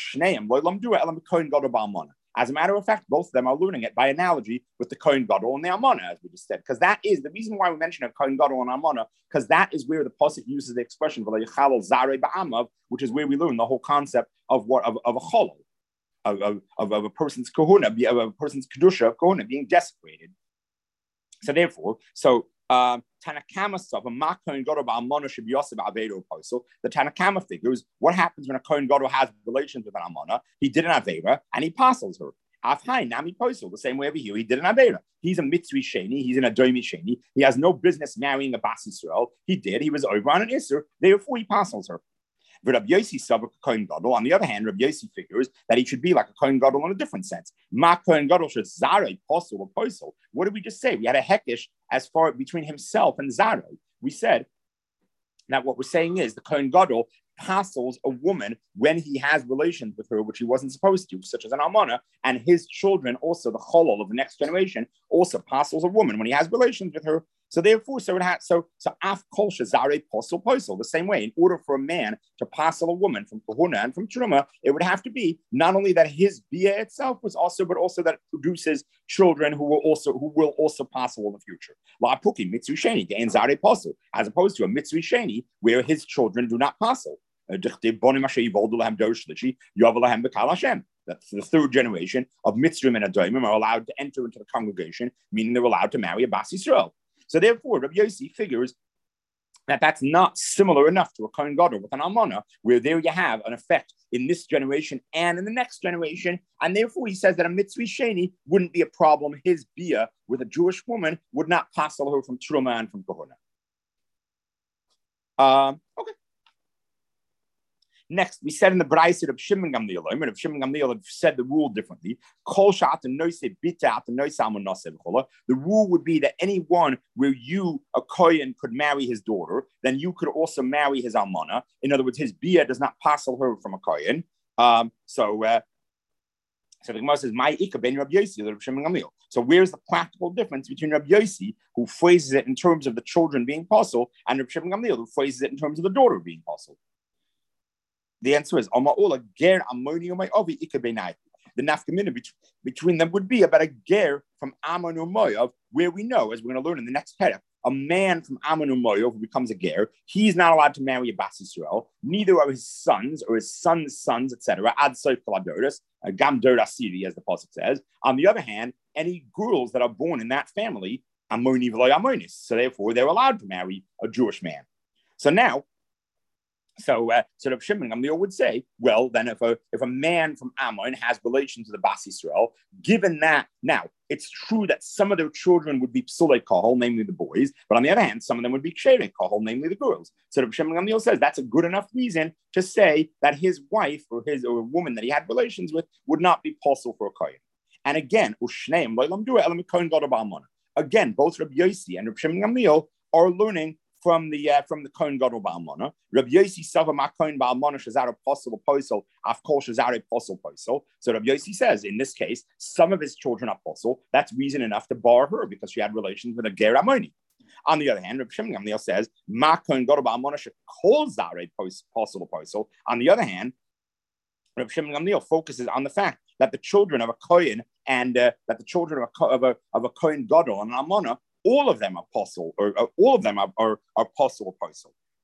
as a matter of fact, both of them are learning it by analogy with the Kohen Gadol and the Amana, as we just said, because that is the reason why we mention a Kohen Gadol and Amana, because that is where the pasuk uses the expression which is where we learn the whole concept of what of, of a cholol, of, of, of, of a person's kahuna, of a person's kedusha of kahuna being desecrated. So therefore, so. Um, Tanakama stuff, a ma Kohen Gadol ba'amana should be yosef avedo posel. The Tanakama figures what happens when a Kohen Gadol has relations with an amana. He did an avera and he posels her. Afhai nami posel the same way over here. He did an avera. He's a mitzri sheni. He's an adomi sheni. He has no business marrying a Bas Yisrael. He did. He was over on an isser. Therefore, he posels her. But Rabbi Yossi sabak Kohen Gadol. On the other hand, Rabbi Yossi figures that he should be like a Kohen Gadol in a different sense. Ma Kohen Gadol should zare posel or posel. What did we just say? We had a hekish as far between himself and zare. We said that what we're saying is the Kohen Gadol posels a woman when he has relations with her, which he wasn't supposed to, such as an almana, and his children also, the cholol of the next generation, also posels a woman when he has relations with her. So therefore, so it has so so af kol shazare posel posel. The same way, in order for a man to posel a woman from kahuna and from truma, it would have to be not only that his bia itself was also, but also that it produces children who will also who will also posel in the future. La puki mitzri sheni gain zare posel, as opposed to a mitzri sheni where his children do not posel. That's the third generation of Mitzrim and Adoimim are allowed to enter into the congregation, meaning they're allowed to marry a Bas Yisrael. So therefore, Rabbi Yossi figures that that's not similar enough to a Kohen Gadol with an Almana, where there you have an effect in this generation and in the next generation, and therefore he says that a Mitzri Sheni wouldn't be a problem. His Bia with a Jewish woman would not passel her from Truma and from Kohuna. Um, okay. Next, we said in the Braisa of Shimon Gamliel, I mean, if Shimon Gamliel had said the rule differently, the rule would be that anyone where you, a Kohen, could marry his daughter, then you could also marry his almana. In other words, his bia does not passel her from a Kohen. Um, so, uh, so the Gemara says, "My Ika ben Rabbi Yossi, Rabbi Shimon Gamliel." So, where's the practical difference between Rabbi Yossi, who phrases it in terms of the children being passel, and Rabbi Shimon Gamliel, who phrases it in terms of the daughter being passel? The answer is the nafkamina between them would be about a ger from Ammon or Moav, where we know, as we're going to learn in the next perek, a man from Ammon or Moav who becomes a ger, he's not allowed to marry a Bas Yisrael. Neither are his sons or his sons' sons, et cetera. Ad soif kaladoris, gam dor asiri, as the pasuk says. On the other hand, any girls that are born in that family, Ammoni v'lo Ammonis, so therefore they're allowed to marry a Jewish man. So now. So, uh, so Rav Shimon Gamliel would say, well, then if a if a man from Ammon has relations with the Bas Yisrael, given that, now, it's true that some of their children would be psulei kahol, namely the boys, but on the other hand, some of them would be ksherei kahol, namely the girls. So Rav Shimon Gamliel says that's a good enough reason to say that his wife or his or a woman that he had relations with would not be possible for a kohen. And again, ushneim lo'lam duah elam kohen gadol ba'almana. Again, both Rav Yossi and Rav Shimon Gamliel are learning from the uh, from the Kohen Gadol Ba'almana. Rabbi Yossi Sava Ma Kohen Ba'almana Shazar Apostle Posel Afkol Shazar Apostle Posel. So Rabbi Yossi says in this case, some of his children are apostle. That's reason enough to bar her because she had relations with a Ger Ammoni. On the other hand, Rabbi Shimon Gamliel says Ma Kohen Gadol Ba'almana Shekol Zare Apostle Posel. On the other hand, Rabbi Shimon Gamliel focuses on the fact that the children of a Kohen and uh, that the children of a of a, of a Kohen Gadol and an Almana, all of them are apostle, or uh, all of them are, are, are apostle apostle.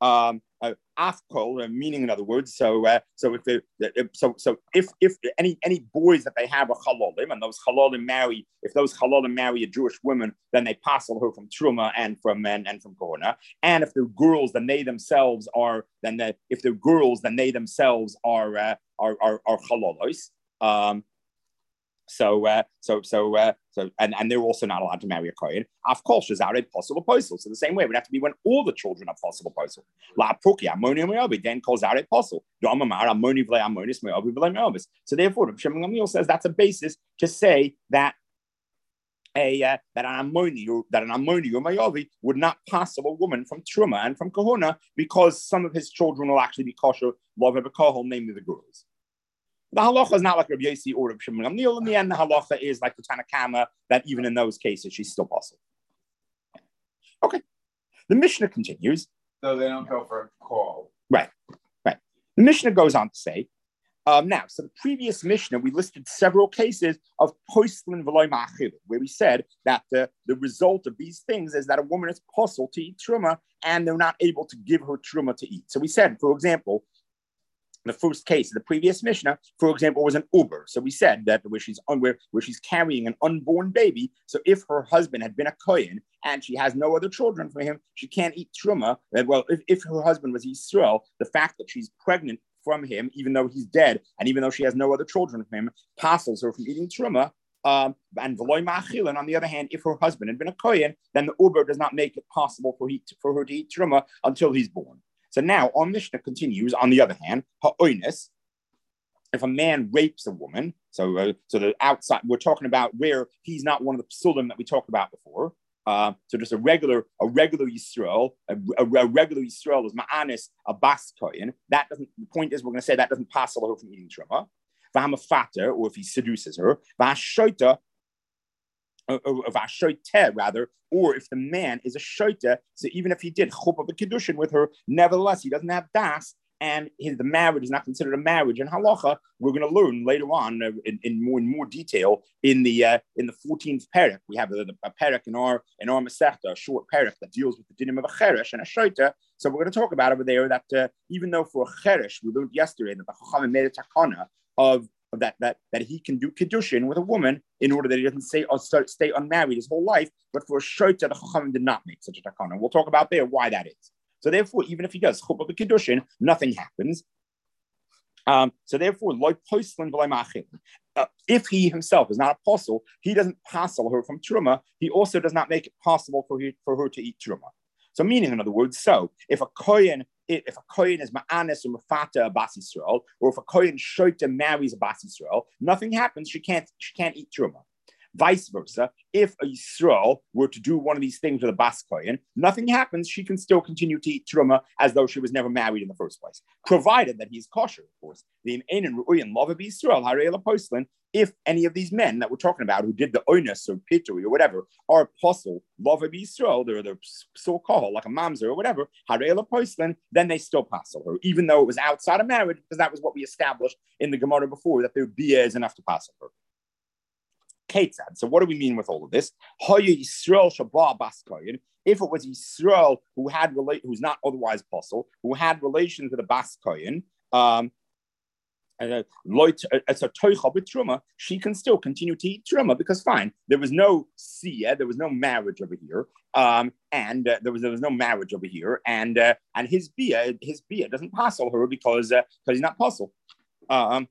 Um, uh, afkol, uh, meaning in other words, so uh, so if, it, if so so if if any any boys that they have are chalolim, and those chalolim marry, if those chalolim marry a Jewish woman, then they passel her from truma and from men and from kohuna. And if they're girls, then they themselves are then the, if they're girls, then they themselves are uh, are are, are chalolos. Um, So, uh, so, so, uh, so, and, and they're also not allowed to marry a kohen. Of course, is out possible apostle. So the same way it would have to be when all the children are possible apostle. La puki ammonium meobi then calls out apostle. Domamar ammoni vle ammonis meobi vle meobis. So therefore, Shimon Gamliel says that's a basis to say that a uh, that an ammoni or that an ammoni or meobi would not passel a woman from truma and from kahuna because some of his children will actually be kosher love b'kohol, namely the girls. The halacha is not like Rabbi Yossi or Rabbi Shimon Gamliel. In the end, the halacha is like the Tanakama, that even in those cases, she's still possible. Okay. The Mishnah continues. So they don't go for a call. Right, right. The Mishnah goes on to say, um, now, so the previous Mishnah, we listed several cases of poistlin v'loy ma'achil, where we said that the, the result of these things is that a woman is possible to eat truma, and they're not able to give her truma to eat. So we said, for example, the first case of the previous Mishnah, for example, was an uber. So we said that where she's un, where, where she's carrying an unborn baby. So if her husband had been a kohen and she has no other children for him, she can't eat truma. Well, if, if her husband was Yisrael, the fact that she's pregnant from him, even though he's dead, and even though she has no other children from him, passes her from eating truma. Um, and v'loy ma'achil, and on the other hand, if her husband had been a kohen, then the uber does not make it possible for, he, for her to eat truma until he's born. So now our Mishnah continues. On the other hand, ha'oinus, if a man rapes a woman, so uh, so the outside, we're talking about where he's not one of the psulim that we talked about before. Uh, so just a regular a regular Yisrael, a, a, a regular Yisrael is ma'anis a bas kohen. That doesn't. The point is, we're going to say that doesn't pass her from eating truma. V'hamafater, or if he seduces her, v'hashoita. Of a shoyte, rather, or if the man is a shoyte, so even if he did chuppah b'kiddushin with her, nevertheless he doesn't have das, and his, the marriage is not considered a marriage in halacha. We're going to learn later on uh, in, in more in more detail in the uh, in the fourteenth parak. We have a, a parak in our in our Masechta, a short parak that deals with the dinim of a cheresh and a shoyte. So we're going to talk about over there that uh, even though for a cheresh we learned yesterday that the chachamim made a takana of that that that he can do kiddushin with a woman in order that he doesn't stay or start, stay unmarried his whole life, but for a shoyte the chachamim did not make such a takana. We'll talk about there why that is. So therefore, even if he does chuppah b'kiddushin, nothing happens. Um, so therefore, loy poistlin v'loy ma'achil. If he himself is not apostle, he doesn't passel her from truma. He also does not make it possible for her, for her to eat truma. So meaning, in other words, so if a kohen if a kohen is ma'anis or mafata a bas Yisrael, or if a kohen shoyte marries a bas Yisrael, nothing happens. She can't she can't eat truma. Vice versa, if a Yisrael were to do one of these things with a bas kohen, nothing happens. She can still continue to eat truma as though she was never married in the first place, provided that he's kosher, of course. The Ein Ru'uyin Love of Yisrael Harei Poslin. If any of these men that we're talking about who did the oinus or pitui or whatever are apostle love of Yisrael, they're the so-called like a mamzer or whatever, Harei Poslin, then they still passel her, even though it was outside of marriage, because that was what we established in the Gemara before, that their bia is enough to passel her. So what do we mean with all of this? If it was Yisrael who had rela- who's not otherwise apostle, who had relations with a bas kohen, um, it's a toicha with truma, she can still continue to eat truma because fine, there was no siyah, there was no marriage over here, um, and uh, there was there was no marriage over here, and uh, and his bia his bia doesn't passel her because uh, because he's not apostle. Um,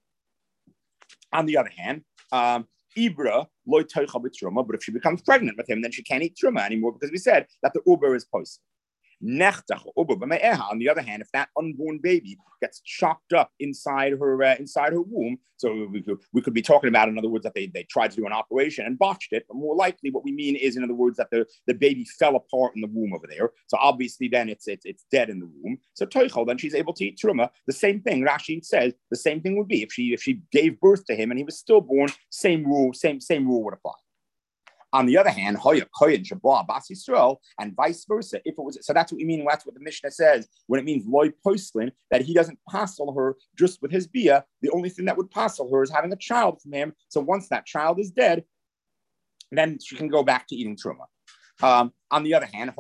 on the other hand, um, Ibra loy toicha with truma, but if she becomes pregnant with him, then she can't eat truma anymore because we said that the uber is posted. On the other hand, if that unborn baby gets chopped up inside her uh, inside her womb, so we could, we could be talking about, in other words, that they, they tried to do an operation and botched it, but more likely what we mean is, in other words, that the, the baby fell apart in the womb over there. So obviously then it's it's, it's dead in the womb. So toichel, then she's able to eat truma. The same thing, Rashi says, the same thing would be if she if she gave birth to him and he was stillborn, same rule, same, same rule would apply. On the other hand, Hoya Kohen Shabbat Bas Yisrael, and vice versa. If it was so, that's what we mean. That's what the Mishnah says when it means loy poslin, that he doesn't passel her just with his bia. The only thing that would passel her is having a child from him. So once that child is dead, then she can go back to eating truma. Um, on the other hand,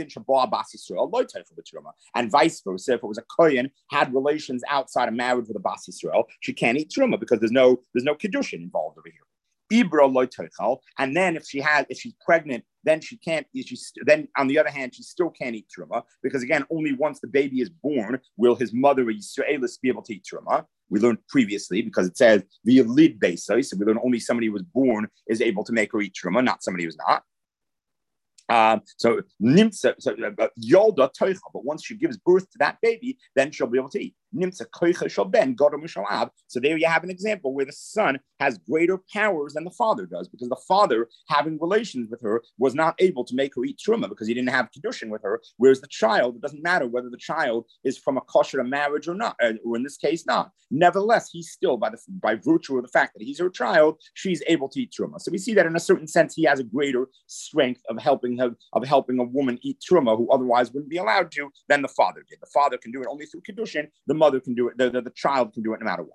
and vice versa, if it was a kohen had relations outside of marriage with a bas Yisrael, she can't eat truma because there's no there's no kiddushin involved over here. And then if she has, if she's pregnant, then she can't. She then on the other hand, she still can't eat truma because again, only once the baby is born will his mother a Yisraelis be able to eat truma. We learned previously because it says the lead basis, so we learned only somebody who was born is able to make her eat truma, not somebody who's not. Um, so nimtza, so uh, yolda toicha, but once she gives birth to that baby, then she'll be able to eat. Nimtza koicha shel ben gadol mishal av. So there you have an example where the son has greater powers than the father does, because the father having relations with her was not able to make her eat truma because he didn't have kiddushin with her. Whereas the child, it doesn't matter whether the child is from a kosher marriage or not, or in this case not. Nevertheless, he's still by the by virtue of the fact that he's her child, she's able to eat truma. So we see that in a certain sense he has a greater strength of helping her, of helping a woman eat truma who otherwise wouldn't be allowed to than the father did. The father can do it only through kiddushin. The mother can do it. The, the, the child can do it no matter what.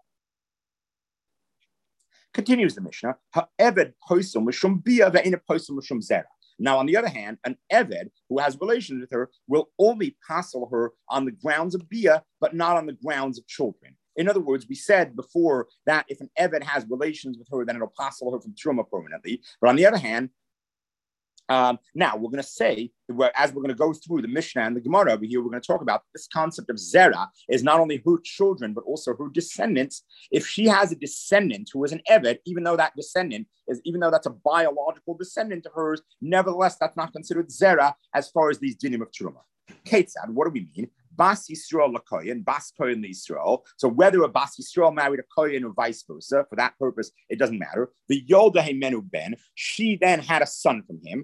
Continues the Mishnah. Ha'eved posel mishum bia ve'ina posel mishum zera. Now, on the other hand, an eved who has relations with her will only passel her on the grounds of bia, but not on the grounds of children. In other words, we said before that if an eved has relations with her, then it'll passel her from truma permanently. But on the other hand, Um, now we're going to say, as we're going to go through the Mishnah and the Gemara over here, we're going to talk about this concept of Zera is not only her children, but also her descendants. If she has a descendant who is an Eved, even though that descendant is, even though that's a biological descendant of hers, nevertheless, that's not considered Zera as far as these dinim of Truma. Ketzad, what do we mean? Bas Yisrael l'kohen, Bas Kohen l'Yisrael. So whether a Bas Yisrael married a Kohen or vice versa, for that purpose, it doesn't matter. The Yolda Hemenu Ben, she then had a son from him.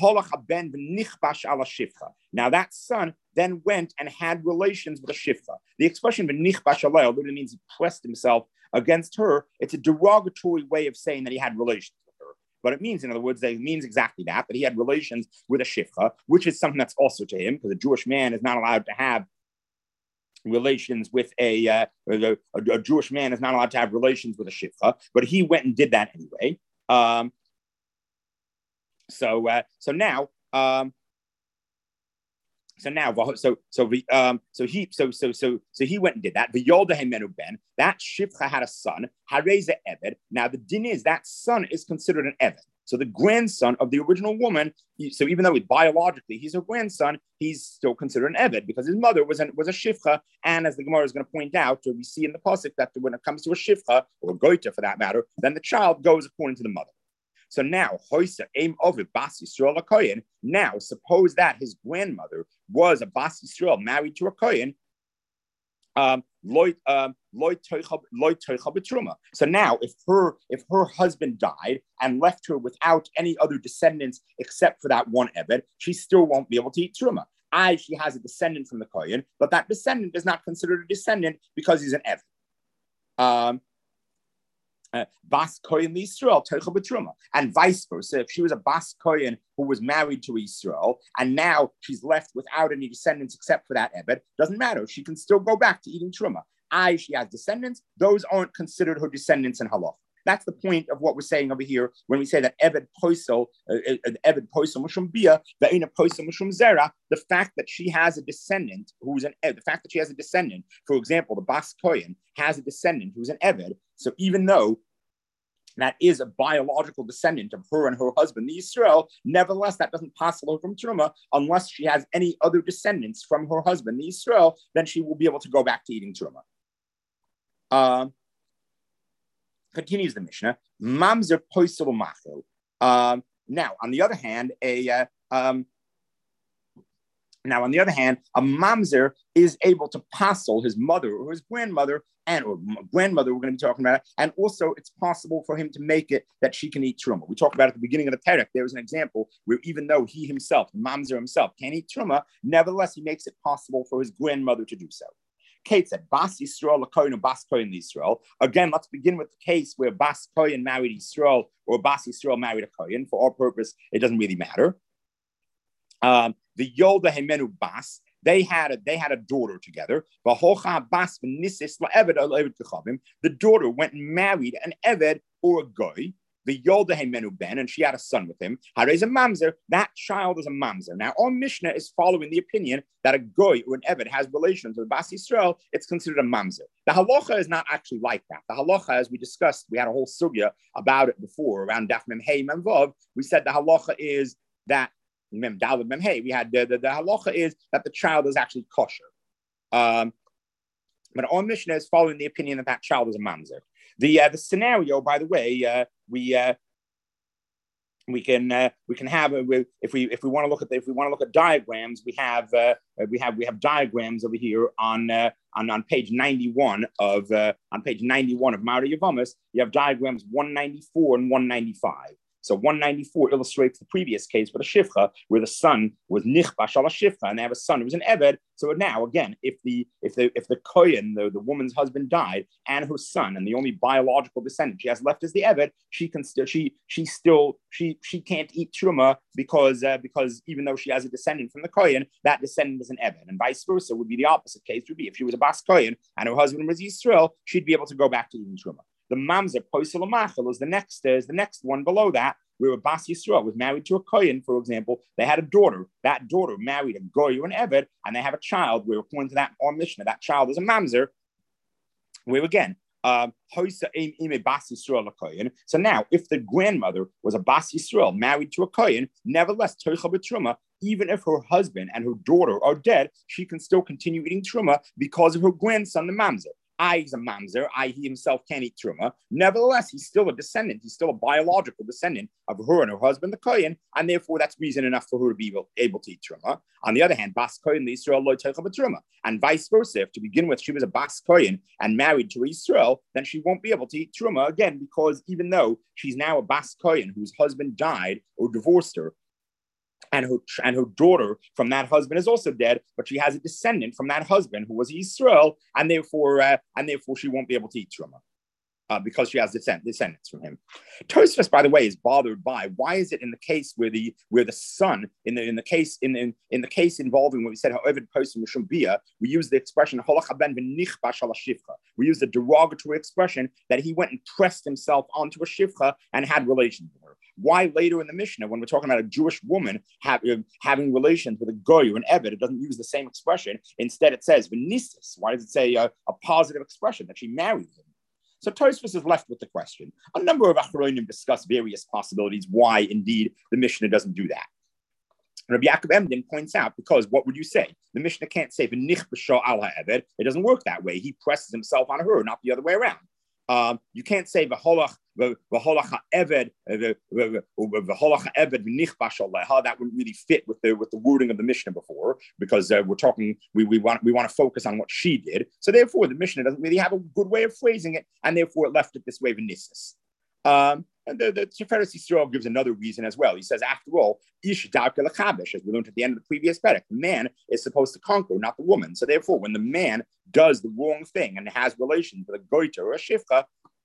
Now that son then went and had relations with a shifcha. The expression v'nichbash alayh literally means he pressed himself against her. It's a derogatory way of saying that he had relations with her. But it means, in other words, that it means exactly that, that he had relations with a shifcha, which is something that's also to him, because a Jewish man is not allowed to have relations with a, uh, a, a Jewish man is not allowed to have relations with a shifcha, but he went and did that anyway. Um, So, uh, so now, um, so now, so so we, um, so he, so so so so he went and did that. The Yolda Hemenu Ben, that shifcha had a son. Hareza Eved. Now the din is that son is considered an Eved. So the grandson of the original woman. He, so even though he, biologically he's her grandson, he's still considered an Eved because his mother was an, was a shifcha. And as the Gemara is going to point out, we see in the pasuk that when it comes to a shifcha or a goita for that matter, then the child goes according to the mother. So now, now suppose that his grandmother was a Bas Yisrael married to a Kohen. Um, um, so now, if her if her husband died and left her without any other descendants except for that one Eved, she still won't be able to eat truma. I she has a descendant from the Kohen, but that descendant is not considered a descendant because he's an Eved. Um, Uh, Bas Kohen Yisrael, Teicha B'Truma, and vice versa. If she was a Bas Kohen who was married to Yisrael, and now she's left without any descendants except for that Eved, doesn't matter. She can still go back to eating Truma. I, she has descendants. Those aren't considered her descendants in Halach. That's the point of what we're saying over here when we say that Eved Poisel, uh, Eved Poisel Mushum Bia, Ve'ina Poisel Mushum Zera, the fact that she has a descendant who's an Eved, the fact that she has a descendant, for example, the Bas Kohen has a descendant who's an Eved, so even though that is a biological descendant of her and her husband, the Yisrael, nevertheless, that doesn't pass her from Truma unless she has any other descendants from her husband, the Yisrael, then she will be able to go back to eating Truma. Um, Continues the Mishnah. Mamzer poisel machil. Um, now, on the other hand, a uh, um, now on the other hand, a mamzer is able to passel his mother or his grandmother and or grandmother. We're going to be talking about it, and also it's possible for him to make it that she can eat truma. We talked about at the beginning of the Terek. There was an example where even though he himself, the mamzer himself, can't eat truma, nevertheless he makes it possible for his grandmother to do so. Kate said, Bas Yisrael l'kohen or Bas Kohen Yisrael. Again, let's begin with the case where Bas Kohen married Yisrael or Bas Yisrael married a Kohen. For our purpose, it doesn't really matter. Um, the Yolda Hemenu Bas, they had a they had a daughter together. The daughter went and married an Eved or a Goy. the Yoldahe Menu Ben, and she had a son with him. Harez a mamzer, that child is a mamzer. Now, our Mishnah is following the opinion that a goy or an eved has relations with Bas Yisrael, it's considered a mamzer. The halacha is not actually like that. The halacha, as we discussed, we had a whole sugya about it before, around Daf Mem Hey Mem Vav. We said the halacha is that, Mem Daled Mem Hey, we had the, the, the halacha is that the child is actually kosher. Um, but our Mishnah is following the opinion that that child is a mamzer. The uh, the scenario, by the way, uh, we uh, we can uh, we can have uh, if we if we want to look at the, if we want to look at diagrams, we have uh, we have we have diagrams over here on uh, on on page ninety-one of uh, on page ninety-one of Ma'areh Yevamos. You have diagrams one ninety-four and one ninety-five. So one ninety-four illustrates the previous case with a shifcha, where the son was nichbash al shifcha, and they have a son who was an eved. So now, again, if the if the if the kohen, the, the woman's husband, died, and her son, and the only biological descendant she has left is the eved, she can still she she still she she can't eat truma because uh, because even though she has a descendant from the kohen, that descendant is an eved, and vice versa would be the opposite case. Would be if she was a bas kohen and her husband was Yisrael, she'd be able to go back to eating truma. The mamzer poisel machel is the next uh, is the next one below that, where a Bas Yisrael was married to a kohen, for example. They had a daughter. That daughter married a goy or an eved, and they have a child. Where according to that our Mishnah, that child is a mamzer. Where again, um, so now, if the grandmother was a Bas Yisrael married to a kohen, nevertheless, even if her husband and her daughter are dead, she can still continue eating truma because of her grandson, the mamzer. I, he's a mamzer. I, he himself can't eat truma. Nevertheless, he's still a descendant. He's still a biological descendant of her and her husband, the kohen, and therefore that's reason enough for her to be able, able to eat truma. On the other hand, bas kohen the Yisrael lo teicha b'truma, and vice versa. If to begin with she was a bas kohen and married to Yisrael, then she won't be able to eat truma again, because even though she's now a bas kohen whose husband died or divorced her, and her and her daughter from that husband is also dead, but she has a descendant from that husband who was Yisrael, and therefore uh, and therefore she won't be able to eat truma uh, because she has descend- descendants from him. Tosfos, by the way, is bothered by why is it in the case where the where the son in the in the case in in, in the case involving what we said ha'ovid postim mishum bia, we use the expression holach haben v'nichbash ala shivcha. We use the derogatory expression that he went and pressed himself onto a shivcha and had relations with her. Why later in the Mishnah, when we're talking about a Jewish woman have, uh, having relations with a goy or an eved, it doesn't use the same expression. Instead, it says v'nisis. Why does it say uh, a positive expression that she married him? So Tosfos is left with the question. A number of Achronim discuss various possibilities why, indeed, the Mishnah doesn't do that. Rabbi Yaakov Emden points out, because what would you say? The Mishnah can't say v'nich b'sho al ha'eved. It doesn't work that way. He presses himself on her, not the other way around. Um, you can't say v'holach v'holach ha'eved v'holach ha'eved v'nichbash aleha. That wouldn't really fit with the with the wording of the Mishnah before, because uh, we're talking we we want we want to focus on what she did. So therefore, the Mishnah doesn't really have a good way of phrasing it, and therefore it left it this way v'nisis. Um, and the, the Tiferes Yisrael gives another reason as well. He says, after all, ish darke lechabesh, as we learned at the end of the previous perek, the man is supposed to conquer, not the woman. So therefore, when the man does the wrong thing and has relations with a goiter or a shifcha,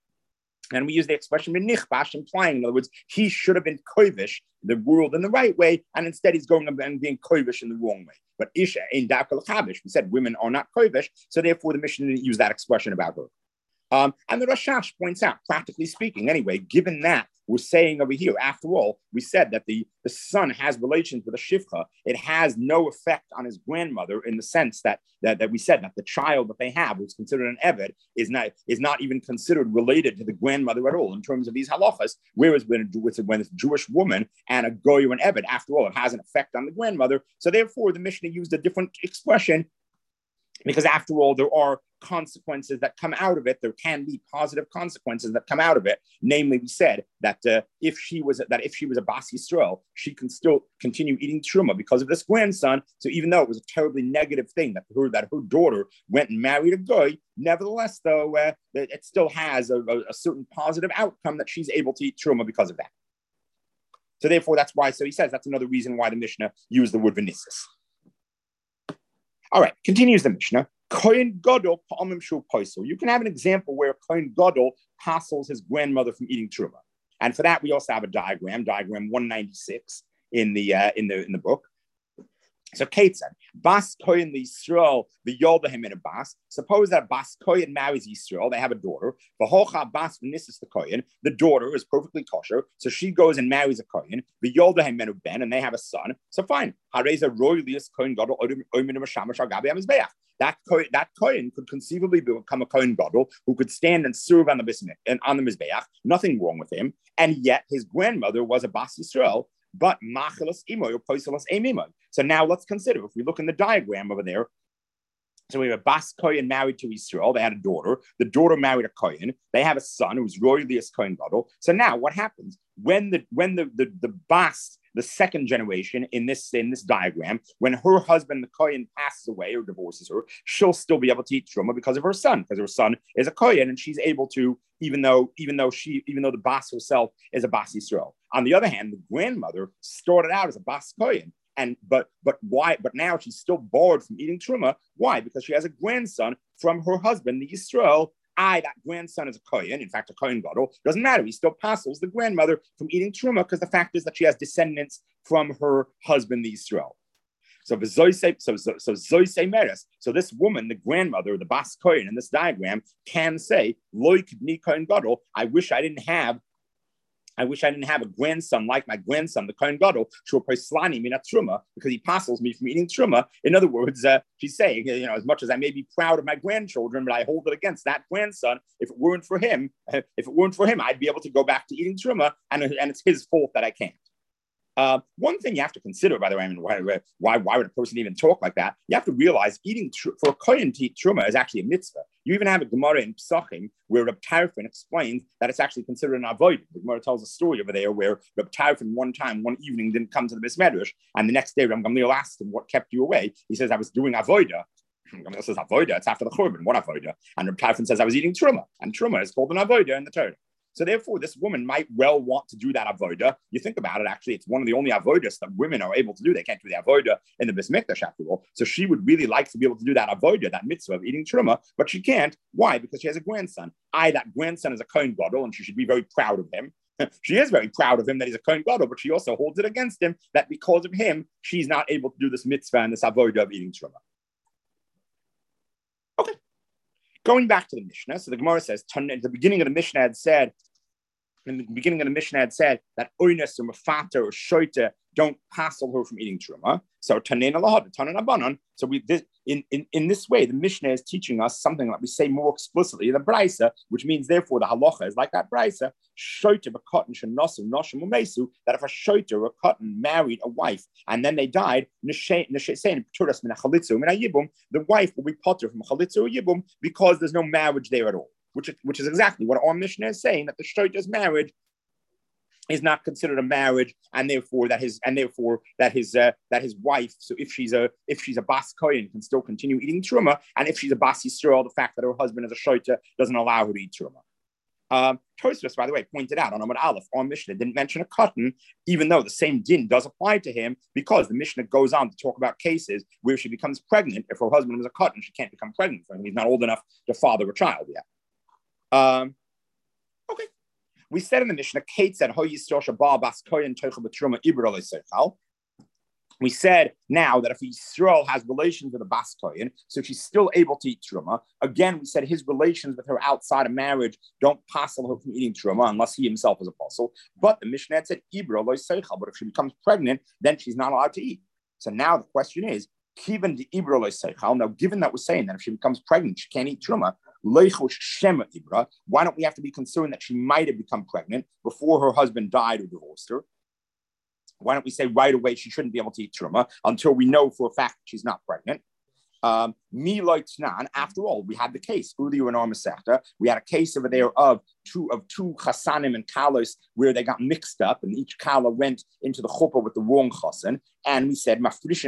and we use the expression nichbash, implying, in other words, he should have been kovish, the world in the right way, and instead he's going and being kovish in the wrong way. But isha in darke lechabesh, we said women are not kovish, so therefore the Mishnah didn't use that expression about her. Um, and the Rashash points out, practically speaking, anyway, given that we're saying over here, after all, we said that the, the son has relations with a shivcha, it has no effect on his grandmother in the sense that, that, that we said that the child that they have, who's considered an eved, is not, is not even considered related to the grandmother at all in terms of these halachas, whereas when, it, when it's a Jewish woman and a goy or an eved, after all, it has an effect on the grandmother. So therefore, the Mishnah used a different expression, because after all, there are consequences that come out of it. There can be positive consequences that come out of it. Namely, we said that uh, if she was that if she was a Bas Yisrael, she can still continue eating truma because of this grandson. So even though it was a terribly negative thing that her that her daughter went and married a guy, nevertheless, though, uh, it still has a, a, a certain positive outcome that she's able to eat truma because of that. So therefore, that's why. So he says that's another reason why the Mishnah used the word v'nisis. All right, continues the Mishnah. Kohen Gadol pa'amim shu poisel. You can have an example where Kohen Gadol hassles his grandmother from eating truma, and for that we also have a diagram, diagram one ninety-six in the uh, in the in the book. So Kate said, Bas Kohen Yisrael, the Yoldahem in a Bas. Suppose that Bas Kohen marries Yisrael, they have a daughter. V'hocha Bas V'nisas the Kohen, the daughter is perfectly kosher, so she goes and marries a Kohen. The Yoldahem Menu Ben, and they have a son. So fine. Hareza Roylius Kohen Gadol Oymin Mashamash Agabi Amizbeach. That Kohen, that Kohen could conceivably become a Kohen Gadol who could stand and serve on the Bismith and on the Mizbeach. Nothing wrong with him. And yet his grandmother was a Bas Yisrael. But machilas imoy or poisalas emimoy. So now let's consider, if we look in the diagram over there, so we have a Bas Kohen married to Yisrael. They had a daughter. The daughter married a Kohen. They have a son who's royally as Kohen Gadol. So now what happens? When the when the, the, the Bas, the second generation in this in this diagram, when her husband, the Kohen, passes away or divorces her, she'll still be able to eat truma because of her son, because her son is a Kohen, and she's able to, even though even though she even though the Bas herself is a Bas Yisrael. On the other hand, the grandmother started out as a Bas Kohen, and but but why? But now she's still barred from eating truma. Why? Because she has a grandson from her husband, the Yisrael. I, that grandson is a Kohen, in fact, a Kohen Gadol. Doesn't matter. He still passes the grandmother from eating truma because the fact is that she has descendants from her husband, the Yisrael. So so so so Zoyse Meres. So this woman, the grandmother, the Bas Kohen in this diagram, can say, Loik ni Kohen Gadol. I wish I didn't have. I wish I didn't have a grandson like my grandson, the Kohen Gadol, Shur Paislani Mina Truma, because he apostles me from eating Truma. In other words, uh, she's saying, you know, as much as I may be proud of my grandchildren, but I hold it against that grandson. If it weren't for him, if it weren't for him, I'd be able to go back to eating Truma, and, and it's his fault that I can't. Uh, one thing you have to consider, by the way, I mean, why, why, why would a person even talk like that? You have to realize eating tr- for a kohen to eat truma is actually a mitzvah. You even have a Gemara in Psachim where Reb Tarfon explains that it's actually considered an avodah. The Gemara tells a story over there where Reb Tarfon one time, one evening, didn't come to the Beis Medrash, and the next day Reb Gamliel asked him, "What kept you away?" He says, "I was doing avodah." Gamliel says, "Avodah? It's after the Churban. What avodah?" And Reb Tarfon says, "I was eating truma, and truma is called an avodah in the Torah." So therefore, this woman might well want to do that avodah. You think about it, actually, it's one of the only avodas that women are able to do. They can't do the avodah in the Beis Mikdash after all. So she would really like to be able to do that avodah, that mitzvah of eating truma, but she can't. Why? Because she has a grandson. I, that grandson is a Kohen Gadol, and she should be very proud of him. She is very proud of him that he's a Kohen Gadol, but she also holds it against him that because of him, she's not able to do this mitzvah and this avodah of eating truma. Okay. Going back to the Mishnah, so the Gemara says, at the beginning of the Mishnah had said, in the beginning of the Mishnah had said that oines or mafata or shoita don't passel her from eating truma. So tanena lahad, tanan abanan. So we this, in, in in this way, the Mishnah is teaching us something that we say more explicitly the brisa, which means therefore the halacha is like that brisa. Shoita b'katan shenasu nashim umesu. That if a shoita or a cotton married a wife and then they died, the wife will be potter from chalitza or yibum because there's no marriage there at all. Which is, which is exactly what our Mishnah is saying, that the shoita's marriage is not considered a marriage, and therefore that his and therefore that his uh, that his wife. So if she's a if she's a Bas Kohen, can still continue eating truma, and if she's a Bas Yisrael, the fact that her husband is a shoita doesn't allow her to eat truma. Um, Tosfos, by the way, pointed out on Amud Aleph, our Mishnah didn't mention a cotton, even though the same din does apply to him, because the Mishnah goes on to talk about cases where she becomes pregnant. If her husband was a cotton, she can't become pregnant for him. He's not old enough to father a child yet. Um, okay. We said in the Mishnah, Kate said, we said now that if Yisrael has relations with a Bas Kohen, so she's still able to eat truma. Again, we said his relations with her outside of marriage don't passel her from eating truma unless he himself is apostle. But the Mishnah had said, Ibra lo seichal, but if she becomes pregnant, then she's not allowed to eat. So now the question is, Kivan de Ibra lo seichal. Now, given that we're saying that if she becomes pregnant, she can't eat truma. Why don't we have to be concerned that she might have become pregnant before her husband died or divorced her? Why don't we say right away she shouldn't be able to eat truma until we know for a fact that she's not pregnant? Um, after all, we had the case, Udi and Masechta. We had a case over there of two of two chasanim and kalos where they got mixed up, and each kala went into the chuppah with the wrong chasan. And we said,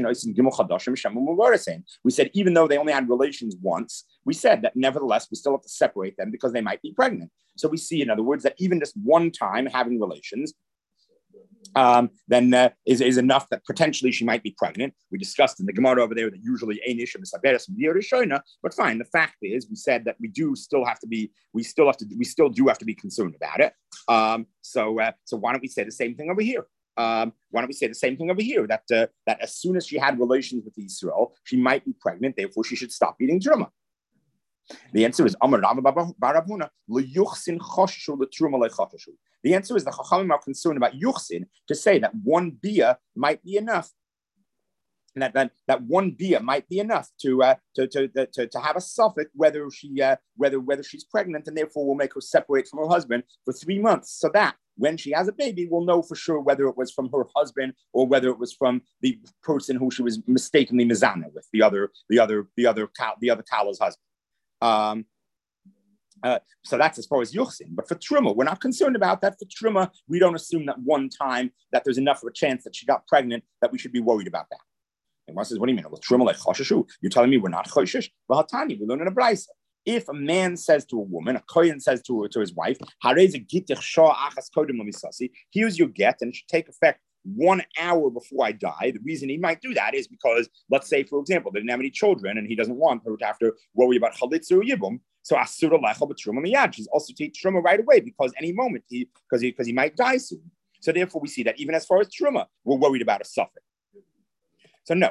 we said even though they only had relations once, we said that nevertheless we still have to separate them because they might be pregnant. So we see, in other words, that even just one time having relations, Um, then uh, is, is enough that potentially she might be pregnant. We discussed in the Gemara over there that usually Einish and Saberes and Yerishona, but fine. The fact is, we said that we do still have to be, we still have to, we still do have to be concerned about it. Um, so, uh, so why don't we say the same thing over here? Um, why don't we say the same thing over here? That uh, that as soon as she had relations with Israel, she might be pregnant. Therefore, she should stop eating truma. The answer is Amar Rav bar Huna leyuchsin choshishu letruma lechoshishu. The answer is the Chachamim are concerned about yuchsin to say that one bia might be enough. That, that that one bia might be enough to uh, to, to to to have a suffix whether she uh, whether whether she's pregnant, and therefore will make her separate from her husband for three months, so that when she has a baby, we'll know for sure whether it was from her husband or whether it was from the person who she was mistakenly mizana with, the other the other the other the other Kala's husband. Um, uh, so that's as far as yuchsin. But for truma, we're not concerned about that. For truma, we don't assume that one time that there's enough of a chance that she got pregnant that we should be worried about that. And one says, what do you mean? You're telling me we're not choshish? We learn in a brayso. If a man says to a woman, a kohen says to, to his wife, here's your get, and it should take effect one hour before I die. The reason he might do that is because, let's say, for example, they didn't have any children, and he doesn't want her to have to worry about chalitza or yibum. So asura lecha b'truma miyad. She's also take truma right away because any moment he because he because he might die soon. So therefore, we see that even as far as truma, we're worried about a suffix. So no.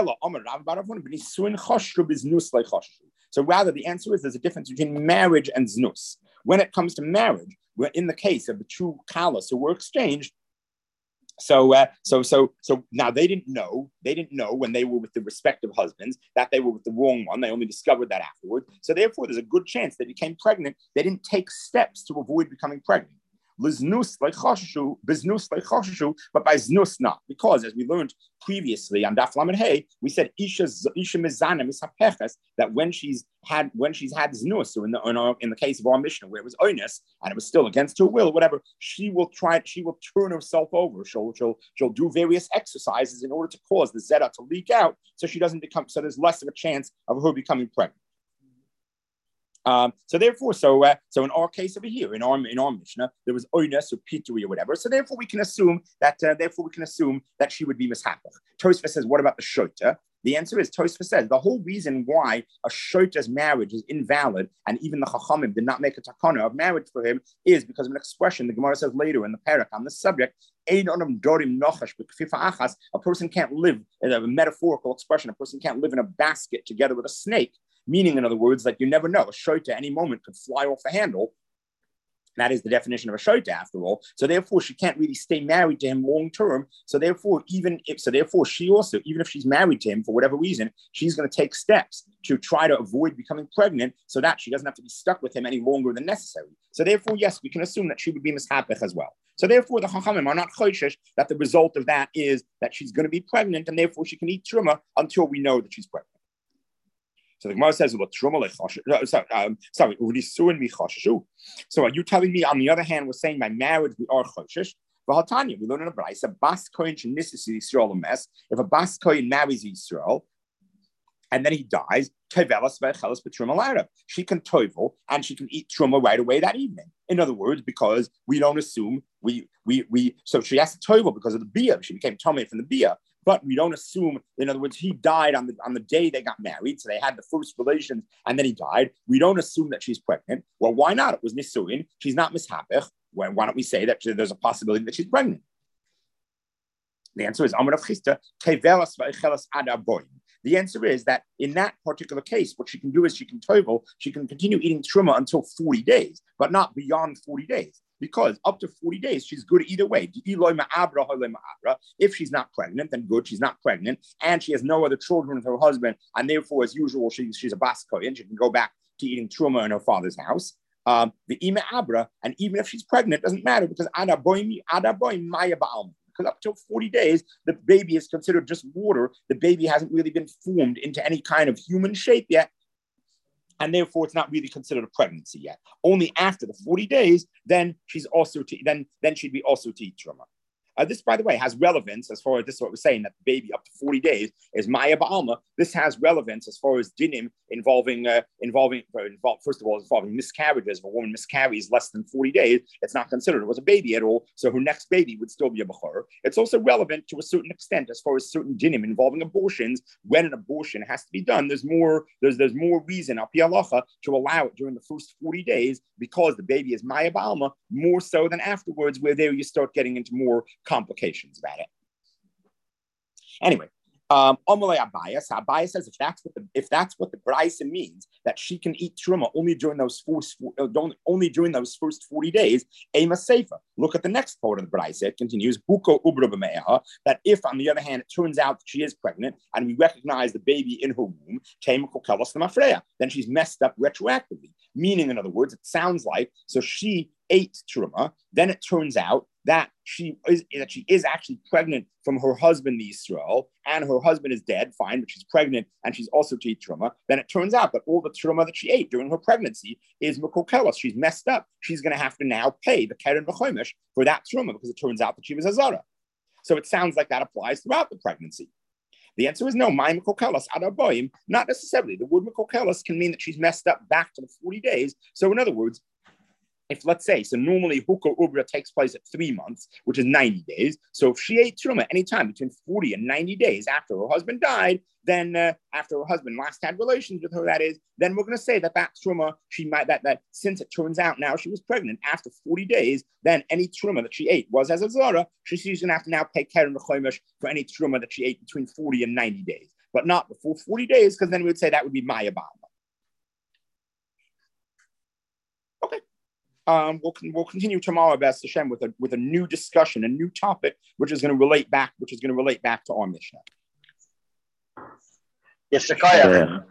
So rather, the answer is there's a difference between marriage and znus. When it comes to marriage, we're in the case of the two kalas who were exchanged. So, uh, so, so, so now they didn't know. They didn't know when they were with the respective husbands that they were with the wrong one. They only discovered that afterward. So therefore, there's a good chance they became pregnant. They didn't take steps to avoid becoming pregnant. Liznus like choshishu, biznus like choshishu, but by znus not, because as we learned previously on Daf Lamed Hey, we said isha isha mizana misapeches, that when she's had when she's had znus, so in the in, our, in the case of our Mishnah where it was oinus and it was still against her will, whatever, she will try, she will turn herself over. She'll she'll she'll do various exercises in order to cause the zera to leak out, so she doesn't become, so there's less of a chance of her becoming pregnant. Um, so therefore, so uh, so in our case over here, in our in our Mishnah, there was oines or pitui or whatever. So therefore, we can assume that uh, therefore we can assume that she would be mishapach. Tosfos says, what about the shota? The answer is, Tosfos says the whole reason why a shota's marriage is invalid, and even the Chachamim did not make a takana of marriage for him, is because of an expression the Gemara says later in the parak on this subject. A person can't live, a metaphorical expression, a person can't live in a basket together with a snake. Meaning, in other words, that you never know. A shota at any moment could fly off the handle. That is the definition of a shota, after all. So therefore, she can't really stay married to him long term. So therefore, even if so, therefore, she also, even if she's married to him for whatever reason, she's going to take steps to try to avoid becoming pregnant, so that she doesn't have to be stuck with him any longer than necessary. So therefore, yes, we can assume that she would be mishapech as well. So therefore, the Chachamim are not choshesh that the result of that is that she's going to be pregnant, and therefore she can eat truma until we know that she's pregnant. So the Gemara says, sorry, um, sorry, so are you telling me, on the other hand, we're saying by marriage we are choshesh? We learn in a brayso, bas kohen shenisses Yisrael mess. If a bas kohen marries Yisrael and then he dies, she can toivel and she can eat truma right away that evening. In other words, because we don't assume we we we so she has to toivel because of the bia. She became tummy from the bia. But we don't assume, in other words, he died on the on the day they got married, so they had the first relations, and then he died. We don't assume that she's pregnant. Well, why not? It was nisuin. She's not mishapech. Well, why don't we say that there's a possibility that she's pregnant? The answer is Amar Rav Chisda kevelas va'echelas ad aboim. The answer is that in that particular case, what she can do is she can toivel, she can continue eating truma until forty days, but not beyond forty days. Because up to forty days, she's good either way. If she's not pregnant, then good, she's not pregnant, and she has no other children with her husband, and therefore, as usual, she, she's a bas kohen, she can go back to eating truma in her father's house. Um, the ima abra, and even if she's pregnant, it doesn't matter because adaboim adaboim maya ba'alma. Because up to forty days, the baby is considered just water. The baby hasn't really been formed into any kind of human shape yet. And therefore, it's not really considered a pregnancy yet. Only after the forty days, then she's also to, then then she'd be also to eat truma. Uh, this, by the way, has relevance as far as this is what we're saying, that the baby up to forty days is Maya Ba'alma. This has relevance as far as dinim involving, uh, involving, uh, involve, first of all, involving miscarriages. If a woman miscarries less than forty days, it's not considered it was a baby at all. So her next baby would still be a Bechor. It's also relevant to a certain extent as far as certain dinim involving abortions. When an abortion has to be done, there's more, there's, there's more reason, al pi halacha, to allow it during the first forty days because the baby is Maya Ba'alma, more so than afterwards, where there you start getting into more complications about it. Anyway, um, Abaye says if that's what the if that's what the Braisa means, that she can eat truma only during those first only during those first forty days. Ema Seifa. Look at the next part of the Braisa. It continues Buko Ubra b'me'eha, that if on the other hand it turns out that she is pregnant and we recognize the baby in her womb, then she's messed up retroactively. Meaning, in other words, it sounds like so she ate truma. Then it turns out that she is that she is actually pregnant from her husband, the Yisrael, and her husband is dead, fine, but she's pregnant and she's also to eat truma. Then it turns out that all the truma that she ate during her pregnancy is mekokelos. She's messed up. She's going to have to now pay the keren v'chomesh for that truma because it turns out that she was a zara. So it sounds like that applies throughout the pregnancy. The answer is no. My mekokelos adaboim, not necessarily. The word mekokelos can mean that she's messed up back to the forty days. So in other words, if let's say, so normally Hukah Ubra takes place at three months, which is ninety days. So if she ate Truma anytime between forty and ninety days after her husband died, then uh, after her husband last had relations with her, that is, then we're going to say that that Truma, she might, that, that since it turns out now she was pregnant after forty days, then any Truma that she ate was as a Zara, she's going to have to now pay Keren V'chomesh for any Truma that she ate between forty and ninety days, but not before forty days, because then we would say that would be Maya Bama. Okay. Um, we'll we'll continue tomorrow, B'ez Hashem, with a with a new discussion, a new topic, which is going to relate back, which is going to relate back to our Mishnah. Yes, Shakaya.